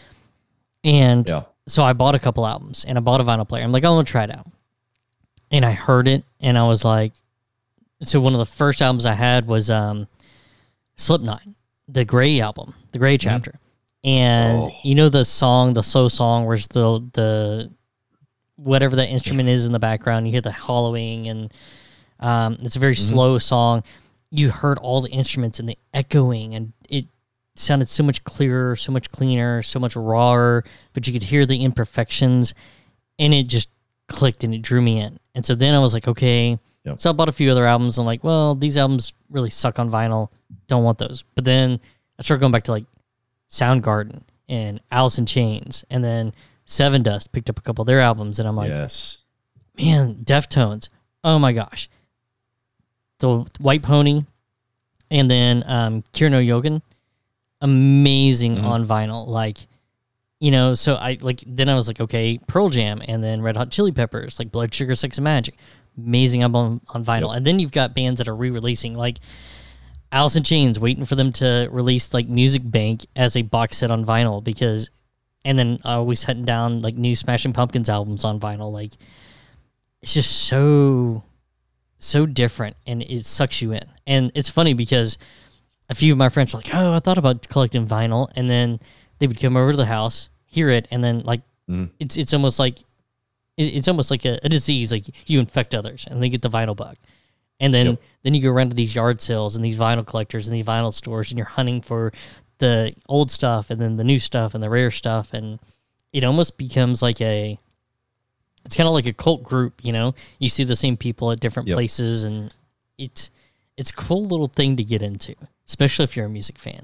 And yeah. so I bought a couple albums, and I bought a vinyl player. I'm like, "I'm gonna try it out," and I heard it, and I was like, so one of the first albums I had was um, Slipknot. The Gray album, the Gray chapter. Mm-hmm. And oh. you know the song, the slow song, where's the the whatever the instrument is in the background, you hear the hollowing, and um, it's a very mm-hmm. slow song. You heard all the instruments and the echoing, and it sounded so much clearer, so much cleaner, so much rawer, but you could hear the imperfections, and it just clicked and it drew me in. And so then I was like, okay. Yep. So I bought a few other albums. I'm like, well, these albums really suck on vinyl. Don't want those. But then I started going back to like Soundgarden and Alice in Chains, and then Seven Dust picked up a couple of their albums, and I'm like, yes, man, Deftones. Oh my gosh. The White Pony, and then um, Kieran O'Yogan, amazing mm-hmm. on vinyl. Like, you know, so I like, then I was like, okay, Pearl Jam, and then Red Hot Chili Peppers, like Blood Sugar Sex and Magic. Amazing album on vinyl. Yep. And then you've got bands that are re-releasing, like Alice in Chains, waiting for them to release like Music Bank as a box set on vinyl, because, and then always hunting down like new Smashing Pumpkins albums on vinyl. Like, it's just so, so different, and it sucks you in. And it's funny because a few of my friends are like, oh, I thought about collecting vinyl, and then they would come over to the house, hear it, and then like, mm. it's it's almost like, it's almost like a, a disease, like you infect others and they get the vinyl bug. And then, yep. then you go around to these yard sales and these vinyl collectors and these vinyl stores, and you're hunting for the old stuff and then the new stuff and the rare stuff. And it almost becomes like a, it's kind of like a cult group, you know, you see the same people at different yep. places, and it's, it's a cool little thing to get into, especially if you're a music fan.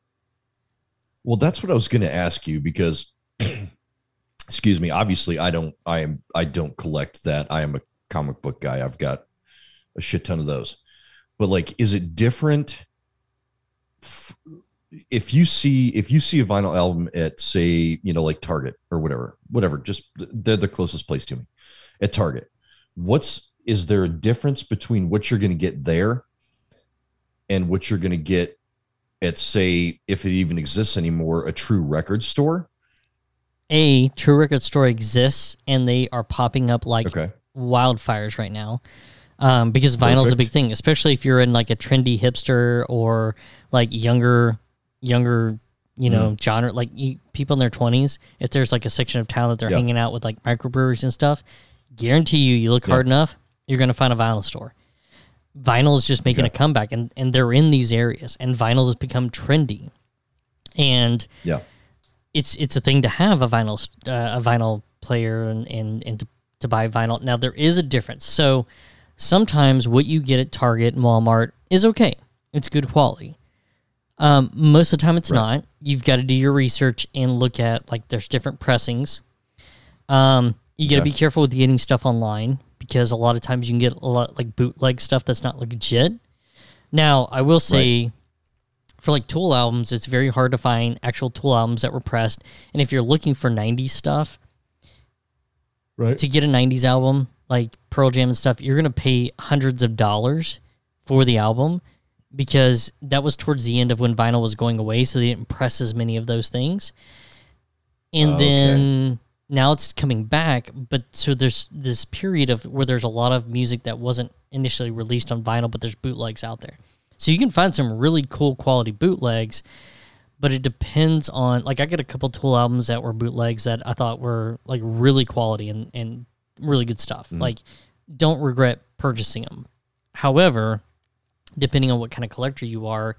Well, that's what I was going to ask you, because excuse me, obviously I don't, I am, I don't collect that. I am a comic book guy. I've got a shit ton of those, but like, is it different f- if you see, if you see a vinyl album at, say, you know, like Target or whatever, whatever, just they're the closest place to me at Target. What's, is there a difference between what you're going to get there and what you're going to get at, say, if it even exists anymore, a true record store? A true record store exists, and they are popping up like Okay. wildfires right now. Um, because vinyl is a big Perfect. thing, especially if you're in like a trendy hipster or like younger, younger, you know, Mm. genre, like you, people in their twenties. If there's like a section of town that they're Yep. hanging out with like microbreweries and stuff, guarantee you, you look Yep. hard enough, you're gonna find a vinyl store. Vinyl is just making Okay. a comeback, and and they're in these areas, and vinyl has become trendy, and Yeah. it's it's a thing to have a vinyl st- uh, a vinyl player and and and to, to buy vinyl. Now there is a difference. So sometimes what you get at Target and Walmart is okay. It's good quality. Um, most of the time it's Right. not. You've got to do your research and look at like there's different pressings. Um, you got to Okay. be careful with getting stuff online because a lot of times you can get a lot like bootleg stuff that's not legit. Now I will say for like Tool albums, it's very hard to find actual Tool albums that were pressed. And if you're looking for nineties stuff, Right. to get a nineties album, like Pearl Jam and stuff, you're going to pay hundreds of dollars for the album because that was towards the end of when vinyl was going away, so they didn't press as many of those things. And Okay. then now it's coming back, but so there's this period of where there's a lot of music that wasn't initially released on vinyl, but there's bootlegs out there. So you can find some really cool quality bootlegs, but it depends on, like, I got a couple Tool albums that were bootlegs that I thought were like really quality and, and really good stuff. Mm. Like, don't regret purchasing them. However, depending on what kind of collector you are,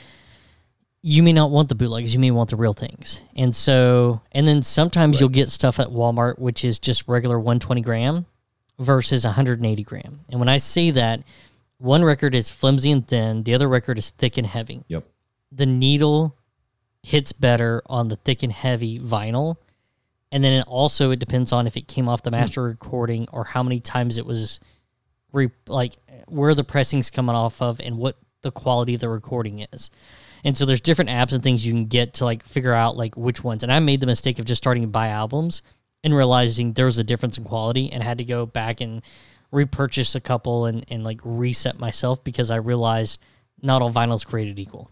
you may not want the bootlegs. You may want the real things. And so, and then sometimes Right. you'll get stuff at Walmart, which is just regular one hundred twenty gram versus one hundred eighty gram. And when I say that, one record is flimsy and thin, the other record is thick and heavy. Yep. The needle hits better on the thick and heavy vinyl. And then it also, it depends on if it came off the master recording or how many times it was, re- like, where the pressing's coming off of and what the quality of the recording is. And so there's different apps and things you can get to, like, figure out, like, which ones. And I made the mistake of just starting to buy albums and realizing there was a difference in quality and had to go back and repurchase a couple and, and like, reset myself because I realized not all vinyl's created equal.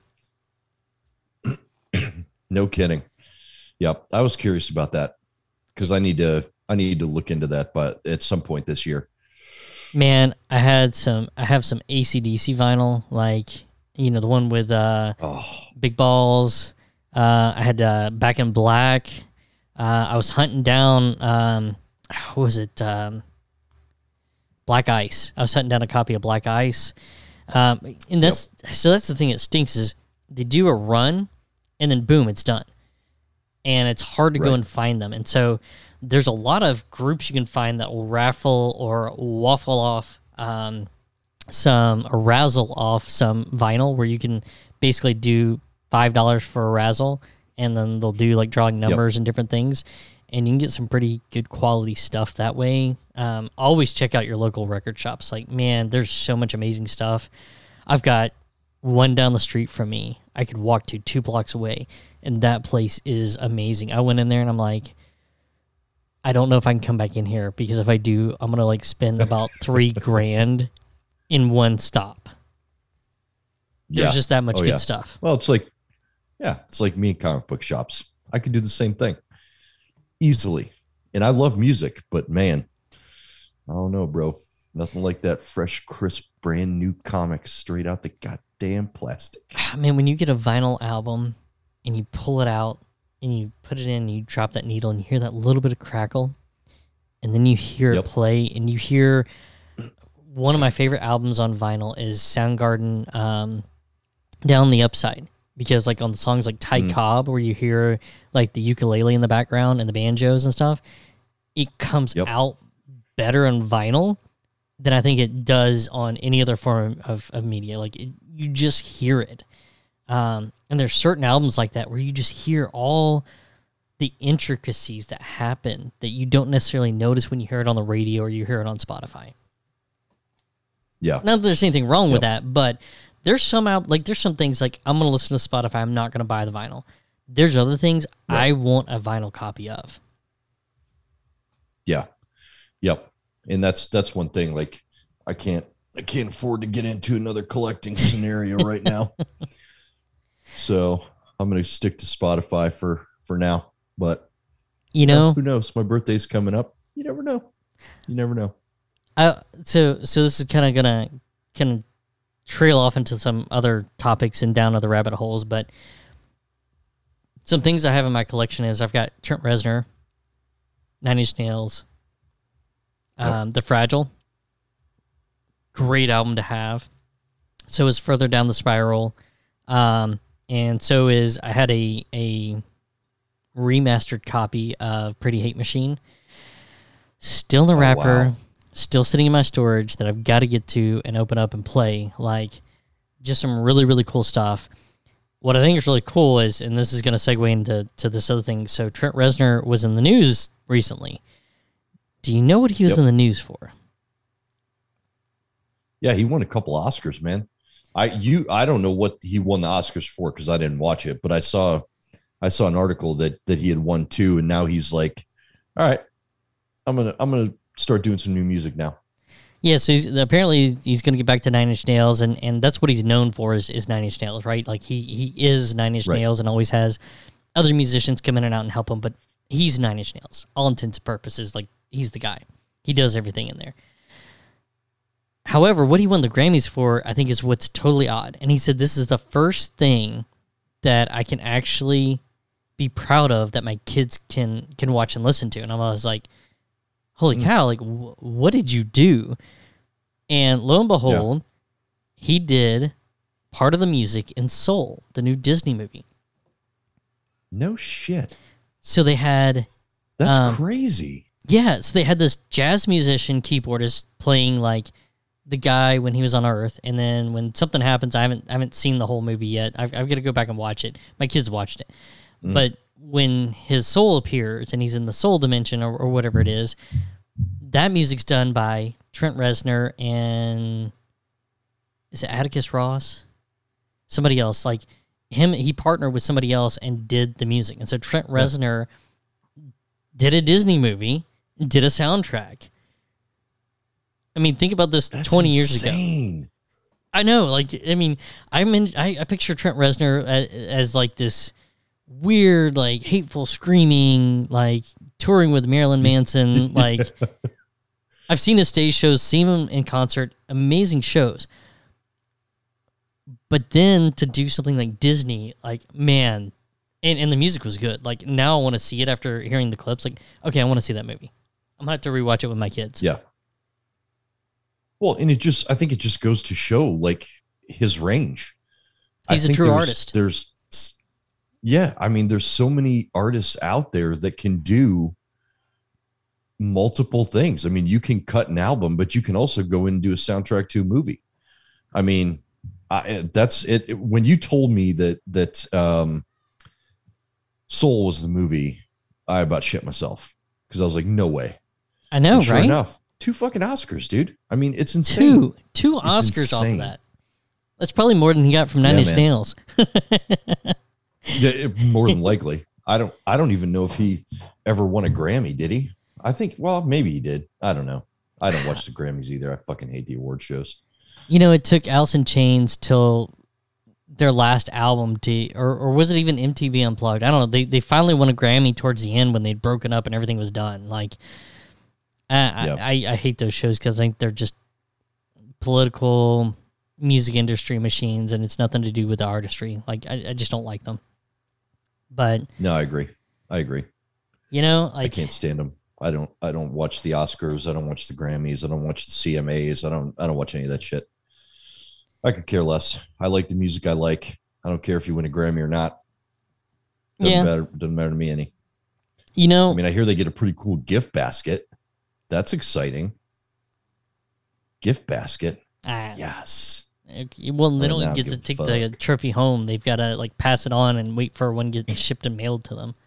No kidding. Yep. I was curious about that because I need to I need to look into that, but at some point this year. Man, I had some I have some A C D C vinyl, like, you know, the one with uh Oh, Big Balls. Uh I had uh Back in Black. Uh I was hunting down um what was it? Um Black Ice. I was hunting down a copy of Black Ice. Um and that's so that's the thing that stinks is they do a run and then boom, it's done. And it's hard to go Right. and find them. And so there's a lot of groups you can find that will raffle or waffle off um, some or razzle off some vinyl where you can basically do five dollars for a razzle and then they'll do like drawing numbers and different things. And you can get some pretty good quality stuff that way. Um, always check out your local record shops. Like, man, there's so much amazing stuff. I've got one down the street from me I could walk to two blocks away, and that place is amazing. I went in there and I'm like, I don't know if I can come back in here because if I do, I'm gonna like spend about three grand in one stop. There's yeah. just that much Oh, good yeah. stuff. Well, it's like, yeah, it's like me in comic book shops. I could do the same thing easily. And I love music, but man, I don't know, bro. Nothing like that fresh, crisp, brand new comic straight out the goddamn plastic. Man, when you get a vinyl album and you pull it out and you put it in and you drop that needle and you hear that little bit of crackle and then you hear Yep. it play and you hear one of my favorite albums on vinyl is Soundgarden um, Down the Upside, because like on the songs like Ty Mm. Cobb where you hear like the ukulele in the background and the banjos and stuff, it comes Yep. out better on vinyl than I think it does on any other form of, of media. Like it, you just hear it. Um, and there's certain albums like that where you just hear all the intricacies that happen that you don't necessarily notice when you hear it on the radio or you hear it on Spotify. Yeah. Not that there's anything wrong with Yep. that, but there's some out like there's some things like I'm gonna listen to Spotify. I'm not gonna buy the vinyl. There's other things Right. I want a vinyl copy of. Yeah. Yep. And that's that's one thing. Like I can't I can't afford to get into another collecting scenario right now. So I'm gonna stick to Spotify for for now. But You know, who knows? My birthday's coming up. You never know. You never know. I, so so this is kind of gonna kind of trail off into some other topics and down other rabbit holes, but some things I have in my collection is I've got Trent Reznor, Nine Inch Nails, um, The Fragile. Great album to have. So is Further Down the Spiral, um, and so is I had a a remastered copy of Pretty Hate Machine. Still in the Oh, wrapper, wow. still sitting in my storage that I've got to get to and open up and play. Like, just some really, really cool stuff. What I think is really cool is, and this is going to segue into to this other thing. So Trent Reznor was in the news recently. Do you know what he was Yep. in the news for? Yeah, he won a couple Oscars, man. I you I don't know what he won the Oscars for because I didn't watch it, but I saw I saw an article that that he had won two, and now he's like, all right, I'm gonna I'm gonna start doing some new music now. Yeah, so he's, apparently he's going to get back to Nine Inch Nails, and, and that's what he's known for is, is Nine Inch Nails, right? Like, he, he is Nine Inch Right. Nails and always has other musicians come in and out and help him, but he's Nine Inch Nails. All intents and purposes, like, he's the guy. He does everything in there. However, what he won the Grammys for, I think, is what's totally odd. And he said, this is the first thing that I can actually be proud of that my kids can can watch and listen to. And I was like, holy cow, like, wh- what did you do? And lo and behold, he did part of the music in Soul, the new Disney movie. No shit. So they had, That's Um, crazy. yeah, so they had this jazz musician keyboardist playing like the guy when he was on Earth, and then when something happens, I haven't I haven't seen the whole movie yet. I've, I've got to go back and watch it. My kids watched it, Mm. but when his soul appears and he's in the soul dimension or, or whatever it is, that music's done by Trent Reznor and is it Atticus Ross? Somebody else. Like him, he partnered with somebody else and did the music. And so Trent Reznor did a Disney movie, did a soundtrack. I mean, think about this That's twenty years ago. insane. I know, like, I mean, I'm in, I, I picture Trent Reznor as, as like this weird, like, hateful, screaming, like, touring with Marilyn Manson. Like, I've seen his stage shows, seen him in concert, amazing shows. But then to do something like Disney, like, man, and, and the music was good. Like, now I want to see it after hearing the clips. Like, okay, I want to see that movie. I'm going to have to rewatch it with my kids. Yeah. Well, and it just, I think it just goes to show like his range. He's I a think true there's- artist. There's, yeah, I mean, there's so many artists out there that can do multiple things. I mean, you can cut an album, but you can also go in and do a soundtrack to a movie. I mean, I, that's it. it- When you told me that that um, Soul was the movie, I about shit myself because I was like, no way. I know, And sure right? enough, two fucking Oscars, dude. I mean, it's insane. Two. Two It's Oscars off of insane. that. That's probably more than he got from Nine Yeah, Inch man. Nails. Yeah, it- more than likely. I don't. I don't even know if he ever won a Grammy. Did he? I think. Well, maybe he did. I don't know. I don't watch the Grammys either. I fucking hate the award shows. You know, it took Alice in Chains till their last album to, or, or was it even M T V Unplugged? I don't know. They they finally won a Grammy towards the end when they'd broken up and everything was done. Like, I Yep. I, I hate those shows because I think they're just political music industry machines, and it's nothing to do with the artistry. Like, I, I just don't like them. But No, I agree. I agree. you know, I like, can't stand them. I don't. I don't watch the Oscars. I don't watch the Grammys. I don't watch the C M As. I don't. I don't watch any of that shit. I could care less. I like the music I like. I don't care if you win a Grammy or not. Doesn't Yeah. matter. Doesn't matter to me any. you know, I mean, I hear they get a pretty cool gift basket. That's exciting. Gift basket. ah, Yes. okay, well, they Right don't now, get to give a take the fuck. trophy home. They've got to like pass it on and wait for one to get shipped and mailed to them.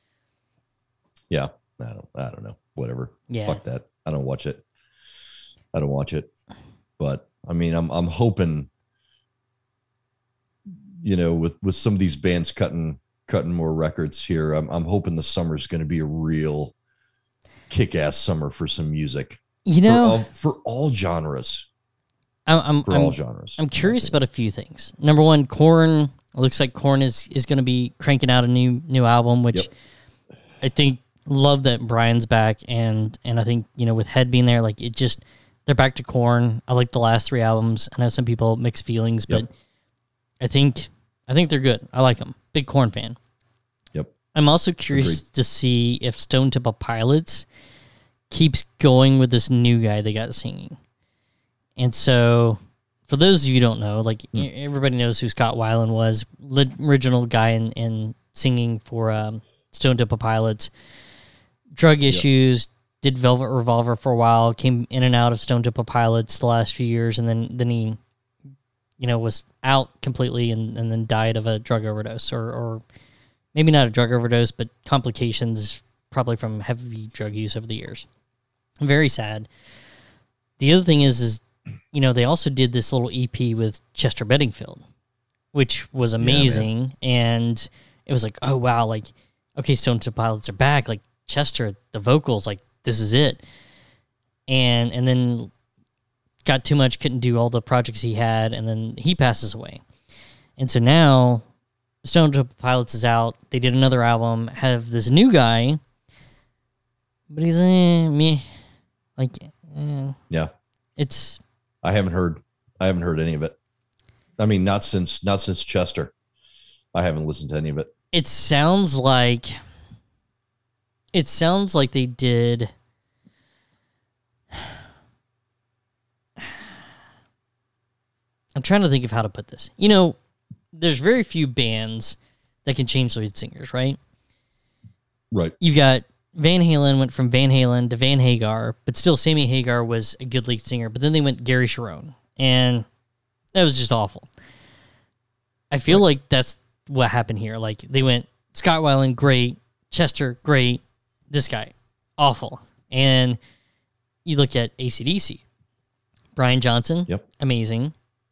Yeah. I don't. I don't know. Whatever. Yeah. Fuck that. I don't watch it. I don't watch it. But I mean, I'm I'm hoping, you know, with with some of these bands cutting cutting more records here, I'm I'm hoping the summer's going to be a real kick-ass summer for some music. You For know, all, for all genres. I'm I'm For I'm, all genres. I'm curious about a few things. Number one, Korn It looks like Korn is, is going to be cranking out a new new album, which yep. I think love that Brian's back, and and I think, you know, with Head being there, like it just they're back to Korn. I like the last three albums. I know some people mixed feelings, but yep. I think I think they're good. I like them. Big Korn fan. Yep. I'm also curious Agreed. to see if Stone Temple Pilots keeps going with this new guy they got singing. And so, for those of you who don't know, like mm. everybody knows who Scott Weiland was, the original guy in, in singing for um, Stone Temple Pilots. Drug issues, yep. did Velvet Revolver for a while, came in and out of Stone Temple Pilots the last few years, and then, then he, you know, was out completely and, and then died of a drug overdose, or, or maybe not a drug overdose, but complications probably from heavy drug use over the years. Very sad. The other thing is, is, you know, they also did this little E P with Chester Benningfield, which was amazing. Yeah, and it was like, oh, wow, like, okay, Stone Temple Pilots are back. Like, Chester, the vocals, like, this is it. And and then got too much, couldn't do all the projects he had, and then he passes away. And so now Stone Temple Pilots is out. They did another album, have this new guy, but he's eh, me. Like, eh, yeah, it's. I haven't heard. I haven't heard any of it. I mean, not since not since Chester. I haven't listened to any of it. It sounds like. It sounds like they did. I'm trying to think of how to put this. You know, there's very few bands that can change lead singers, right? Right. You've got Van Halen went from Van Halen to Van Hagar, but still Sammy Hagar was a good lead singer. But then they went Gary Cherone, and that was just awful. I feel right. like that's what happened here. Like, they went Scott Weiland, great. Chester, great. This guy, awful. And you look at A C D C. Brian Johnson, yep. amazing.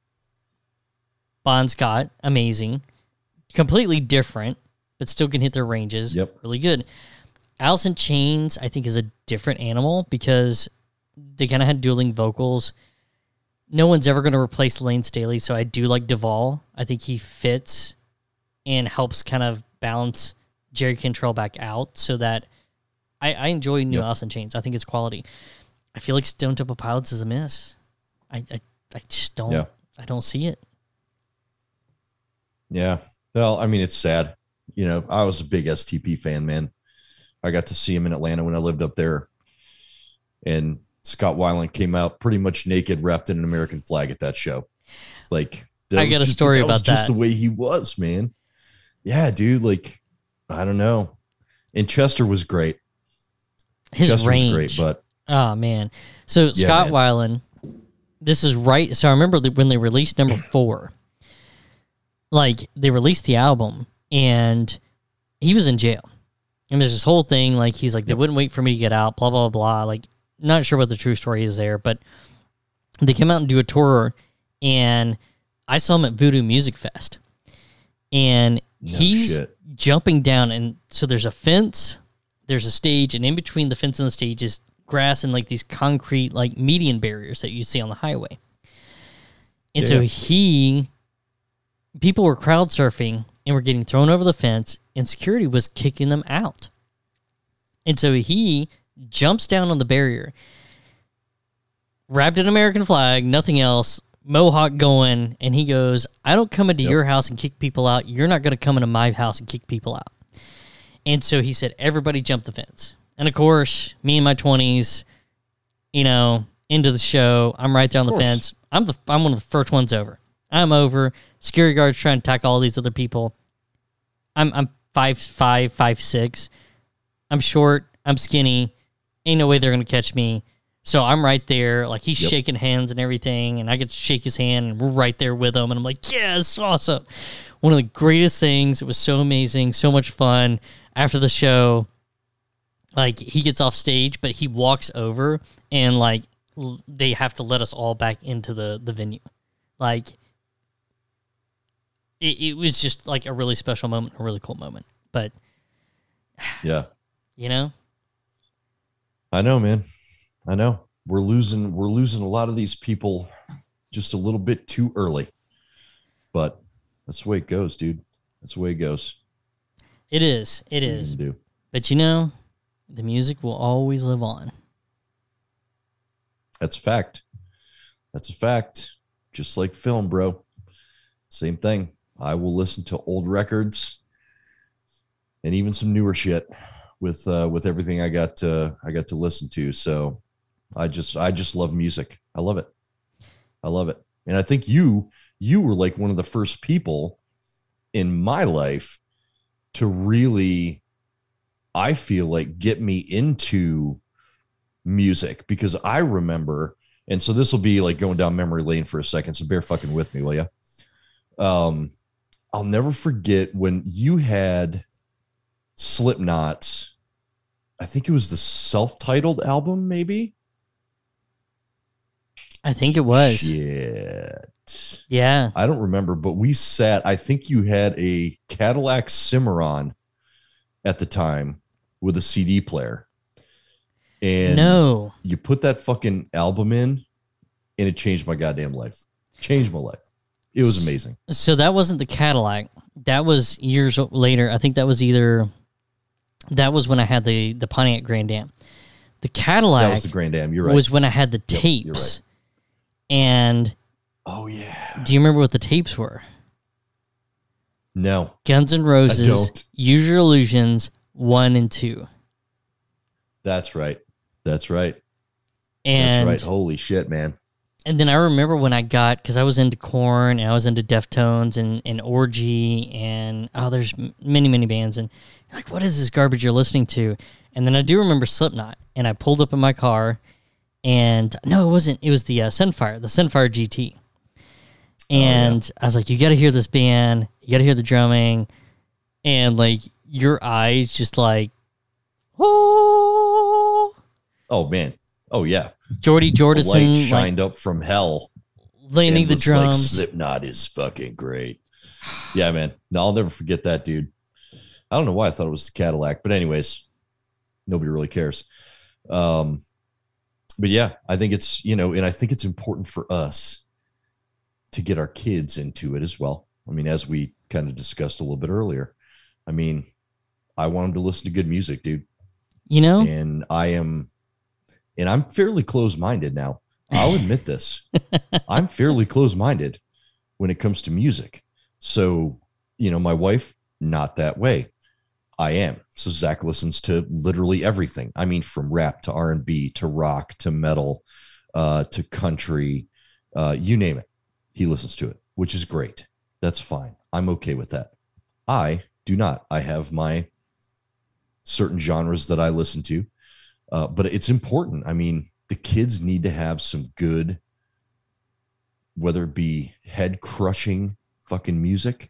Bon Scott, amazing. Completely different, but still can hit their ranges. Yep. Really good. Alice in Chains, I think, is a different animal because they kind of had dueling vocals. No one's ever going to replace Lane Staley, so I do like Duvall. I think he fits and helps kind of balance Jerry Cantrell back out so that I, I enjoy new yep. Alice in Chains. I think it's quality. I feel like Stone Temple Pilots is a miss. I I, I just don't yeah. I don't see it. Yeah. Well, I mean, it's sad. You know, I was a big S T P fan, man. I got to see him in Atlanta when I lived up there. And Scott Weiland came out pretty much naked, wrapped in an American flag at that show. Like, I got a just, story that about was just that. the way he was, man. Yeah, dude. Like, I don't know. And Chester was great. His Chester range. was great, but oh man. So yeah, Scott man. Weiland, this is right. So I remember that when they released number four, like they released the album and he was in jail. And there's this whole thing, like he's like, they wouldn't wait for me to get out, blah, blah, blah. Like, not sure what the true story is there, but they came out and do a tour, and I saw him at Voodoo Music Fest. And no he's shit. jumping down, and so there's a fence, there's a stage, and in between the fence and the stage is grass and like these concrete, like median barriers that you see on the highway. And yeah. so he, people were crowd surfing and were getting thrown over the fence, and security was kicking them out. And so he jumps down on the barrier, wrapped in an American flag, nothing else, mohawk going, and he goes, I don't come into yep. your house and kick people out. You're not going to come into my house and kick people out. And so he said, everybody jump the fence. And of course, me in my twenties, you know, into the show, I'm right there on the fence. I'm the I'm one of the first ones over. I'm over. Security guards trying to tackle all these other people. I'm I'm five five, five six. I'm short. I'm skinny. Ain't no way they're gonna catch me. So I'm right there. Like he's yep. shaking hands and everything, and I get to shake his hand, and we're right there with him. And I'm like, yeah, it's awesome. One of the greatest things. It was so amazing, so much fun. After the show, like he gets off stage, but he walks over, and like l- they have to let us all back into the the venue. Like it, it was just like a really special moment, a really cool moment. But yeah, you know, I know, man. I know we're losing we're losing a lot of these people just a little bit too early. But That's the way it goes, dude. That's the way it goes. It is. It What are you is. gonna do? But you know, the music will always live on. That's a fact. That's a fact. Just like film, bro. Same thing. I will listen to old records and even some newer shit with uh, with everything I got to, I got to listen to. So I just I just love music. I love it. I love it. And I think you you were like one of the first people in my life to really, I feel like, get me into music, because I remember, and so this will be like going down memory lane for a second, so bear fucking with me, will you? Um, I'll never forget when you had Slipknot's, I think it was the self-titled album, maybe? I think it was. Shit. Yeah. I don't remember, but we sat, I think you had a Cadillac Cimarron at the time with a C D player. And no. you put that fucking album in and it changed my goddamn life. Changed my life. It was amazing. So that wasn't the Cadillac. That was years later. I think that was either, that was when I had the, the Pontiac Grand Am. The Cadillac That was the Grand Am. You're right. was when I had the Yep, tapes. you're right. And Oh, yeah. do you remember what the tapes were? No, Guns N' I Roses, don't. Use Your Illusions, one and two. That's right. That's right. And That's right. Holy shit, man. And then I remember when I got, because I was into Korn and I was into Deftones and, and Orgy and, oh, there's m- many, many bands. And you're like, what is this garbage you're listening to? And then I do remember Slipknot. And I pulled up in my car and, no, it wasn't. It was the uh, Sunfire, the Sunfire G T. And oh, yeah. I was like, you got to hear this band. You got to hear the drumming. And, like, your eyes just like, oh. Oh, man. Oh, yeah. Jordy Jordison. Light shined like, up from hell. Landing the drums. Like, Slipknot is fucking great. Yeah, man. No, I'll never forget that, dude. I don't know why I thought it was the Cadillac, but anyways, nobody really cares. Um, but yeah, I think it's, you know, and I think it's important for us to get our kids into it as well. I mean, as we kind of discussed a little bit earlier, I mean, I want them to listen to good music, dude. You know, and I am, and I'm fairly closed-minded now. I'll admit this. I'm fairly closed-minded when it comes to music. So, you know, my wife, not that way. I am. So Zach listens to literally everything. I mean, from rap to R and B to rock to metal uh, to country, uh, you name it. He listens to it, which is great. That's fine. I'm okay with that. I do not. I have my certain genres that I listen to, uh, but it's important. I mean, the kids need to have some good, whether it be head crushing fucking music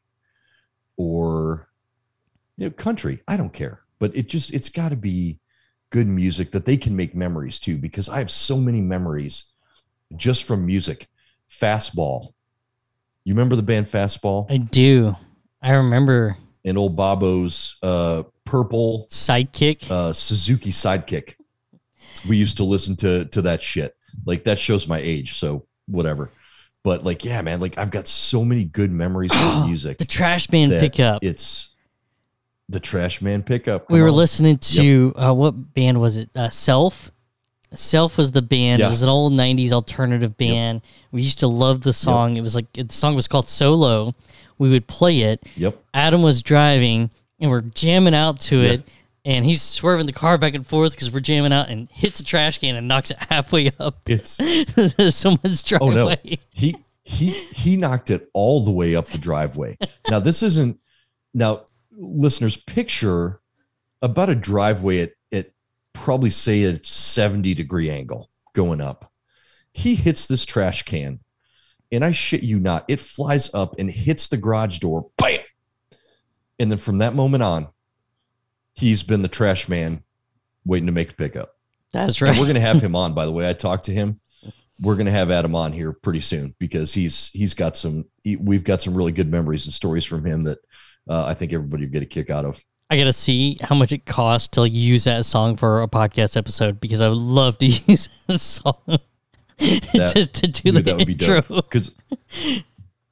or, you know, country. I don't care, but it just, it's got to be good music that they can make memories to, because I have so many memories just from music. Fastball. You remember the band Fastball? I do. I remember. And old Bobo's uh, purple Sidekick, uh, Suzuki Sidekick. We used to listen to to that shit. Like, that shows my age, so whatever. But like, yeah, man, like I've got so many good memories from music. The Trash Man Pickup. It's the Trash Man Pickup. Come we were on. listening to yep. uh, what band was it? Uh, Self. Self was the band. Yeah. It was an old nineties alternative band. Yep. We used to love the song. Yep. It was like, the song was called Solo. We would play it. Yep. Adam was driving and we're jamming out to yep. it. And he's swerving the car back and forth because we're jamming out, and hits a trash can and knocks it halfway up it's someone's driveway. Oh no. He he he knocked it all the way up the driveway. Now this isn't now listeners, picture about a driveway at probably say a seventy degree angle going up. He hits this trash can, and I shit you not, it flies up and hits the garage door. Bam! And then from that moment on, he's been the trash man waiting to make a pickup. That's right. And we're going to have him on, by the way. I talked to him. We're going to have Adam on here pretty soon, because he's he's got some, he, we've got some really good memories and stories from him that uh, I think everybody will get a kick out of. I got to see how much it costs to like, use that song for a podcast episode, because I would love to use that song that, to, to do dude, the that would intro. Because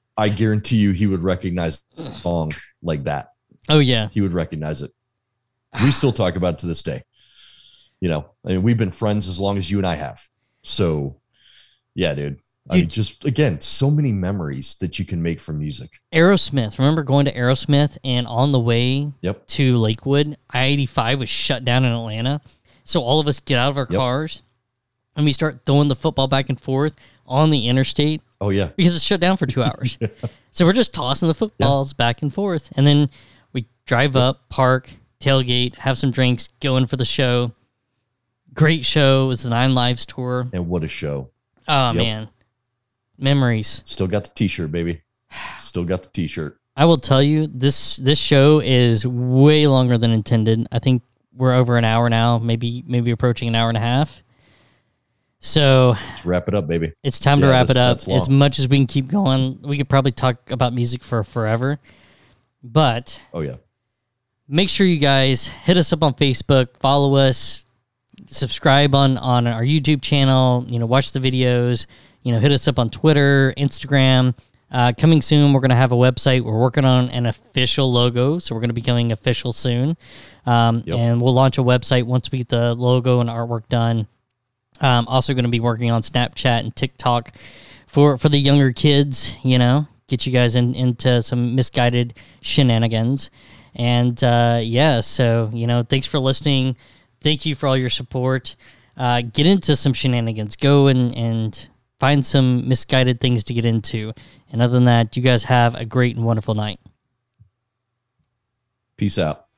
I guarantee you he would recognize a song like that. Oh, yeah. He would recognize it. We still talk about it to this day. You know, I mean, we've been friends as long as you and I have. So, yeah, dude. I Dude. mean, just, again, so many memories that you can make from music. Aerosmith. Remember going to Aerosmith and on the way Yep. to Lakewood, I eighty-five was shut down in Atlanta. So all of us get out of our Yep. cars and we start throwing the football back and forth on the interstate Oh, yeah. because it's shut down for two hours. So we're just tossing the footballs yeah. back and forth. And then we drive up, park, tailgate, have some drinks, go in for the show. Great show. It was the Nine Lives tour. And what a show. Oh, Yep. man. Memories. Still got the t-shirt, baby. Still got the t-shirt. I will tell you, this this show is way longer than intended. I think we're over an hour now, maybe maybe approaching an hour and a half. So let's wrap it up, baby. It's time yeah, to wrap this, it up. As much as we can keep going, we could probably talk about music for forever. But oh yeah, make sure you guys hit us up on Facebook, follow us, subscribe on on our YouTube channel. You know, watch the videos. You know, hit us up on Twitter, Instagram. Uh, coming soon, we're going to have a website. We're working on an official logo, so we're going to be becoming official soon. Um, yep. And we'll launch a website once we get the logo and artwork done. Um, also going to be working on Snapchat and TikTok for, for the younger kids, you know, get you guys in, into some misguided shenanigans. And, uh, yeah, so, you know, thanks for listening. Thank you for all your support. Uh, get into some shenanigans. Go and, and find some misguided things to get into. And other than that, you guys have a great and wonderful night. Peace out.